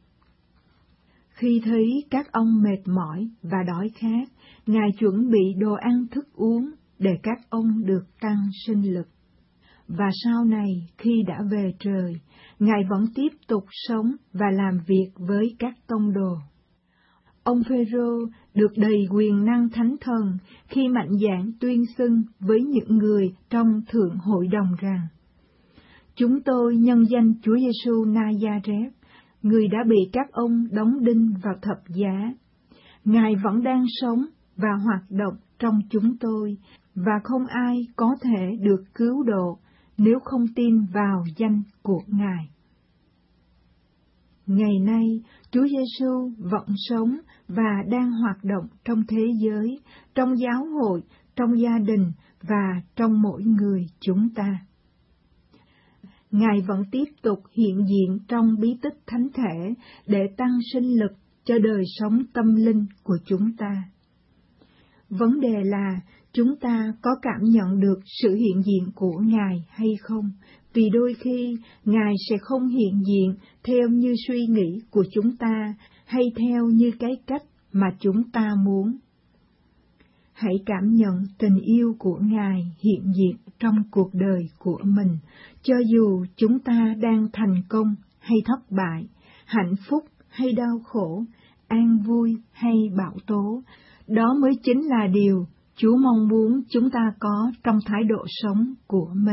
Khi thấy các ông mệt mỏi và đói khát, Ngài chuẩn bị đồ ăn thức uống để các ông được tăng sinh lực. Và sau này, khi đã về trời, Ngài vẫn tiếp tục sống và làm việc với các tông đồ. Ông Phêrô được đầy quyền năng thánh thần khi mạnh dạn tuyên xưng với những người trong thượng hội đồng rằng, chúng tôi nhân danh Chúa Giêsu Na-gia-rét, người đã bị các ông đóng đinh vào thập giá. Ngài vẫn đang sống và hoạt động trong chúng tôi, và không ai có thể được cứu độ nếu không tin vào danh của Ngài. Ngày nay, Chúa Giêsu vẫn sống và đang hoạt động trong thế giới, trong giáo hội, trong gia đình và trong mỗi người chúng ta. Ngài vẫn tiếp tục hiện diện trong bí tích thánh thể để tăng sinh lực cho đời sống tâm linh của chúng ta. Vấn đề là chúng ta có cảm nhận được sự hiện diện của Ngài hay không, vì đôi khi Ngài sẽ không hiện diện theo như suy nghĩ của chúng ta hay theo như cái cách mà chúng ta muốn. Hãy cảm nhận tình yêu của Ngài hiện diện trong cuộc đời của mình, cho dù chúng ta đang thành công hay thất bại, hạnh phúc hay đau khổ, an vui hay bão tố. Đó mới chính là điều Chúa mong muốn chúng ta có trong thái độ sống của mình.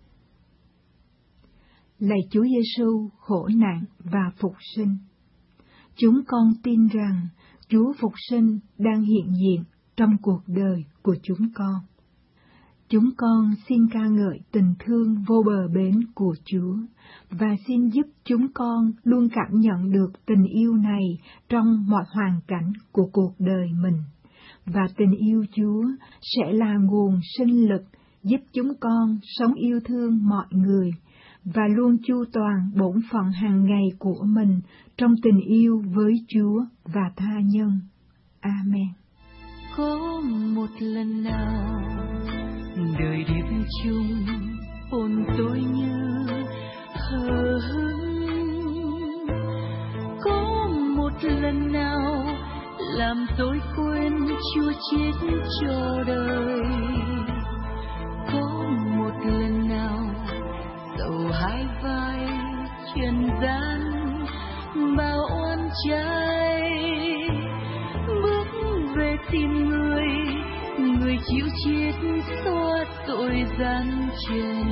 Lạy Chúa Giêsu khổ nạn và phục sinh, chúng con tin rằng Chúa phục sinh đang hiện diện trong cuộc đời của chúng con. Chúng con xin ca ngợi tình thương vô bờ bến của Chúa, và xin giúp chúng con luôn cảm nhận được tình yêu này trong mọi hoàn cảnh của cuộc đời mình. Và tình yêu Chúa sẽ là nguồn sinh lực giúp chúng con sống yêu thương mọi người, và luôn chu toàn bổn phận hàng ngày của mình trong tình yêu với Chúa và tha nhân. Amen. Có một lần nào đời điệp chung hồn tôi như hờ hững, có một lần nào làm tôi quên Chúa chết cho đời, có một lần nào gian trần.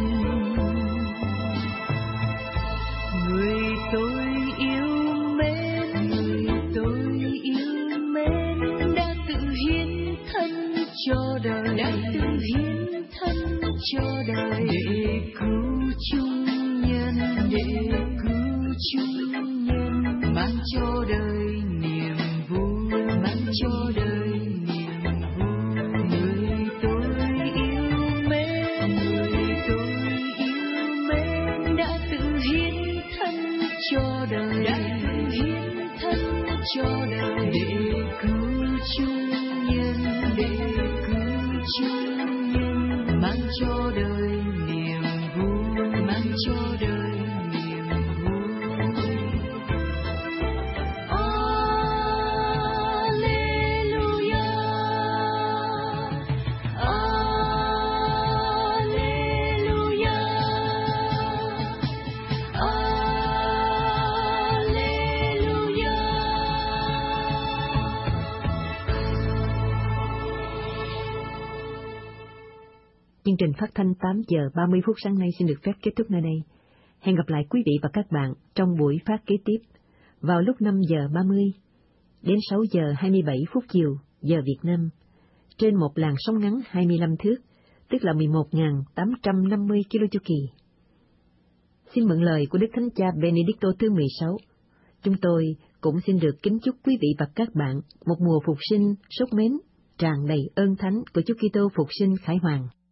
Người tôi yêu mến, người tôi yêu mến đã tự hiến thân cho đời, đã tự hiến thân cho đời để cứu chung nhân, để cứu chung nhân, mang cho đời niềm vui, mang cho đời niềm vui. Người tôi yêu mến, người tôi yêu mến đã tự hiến thân cho đời, đã tự hiến thân cho đời để cứu chung nhân, để cứu chung nhân, mang cho đời niềm vui, mang cho đời niềm vui. Chương trình phát thanh 8 giờ 30 phút sáng nay xin được phép kết thúc nơi đây. Hẹn gặp lại quý vị và các bạn trong buổi phát kế tiếp vào lúc 5 giờ 30 đến 6 giờ 27 phút chiều giờ Việt Nam trên một làn sóng ngắn 25 thước, tức là 11.850 km chu kỳ. Xin mượn lời của Đức Thánh Cha Benedicto thứ 16, chúng tôi cũng xin được kính chúc quý vị và các bạn một mùa phục sinh sốt mến, tràn đầy ơn thánh của Chúa Kitô phục sinh khải hoàn.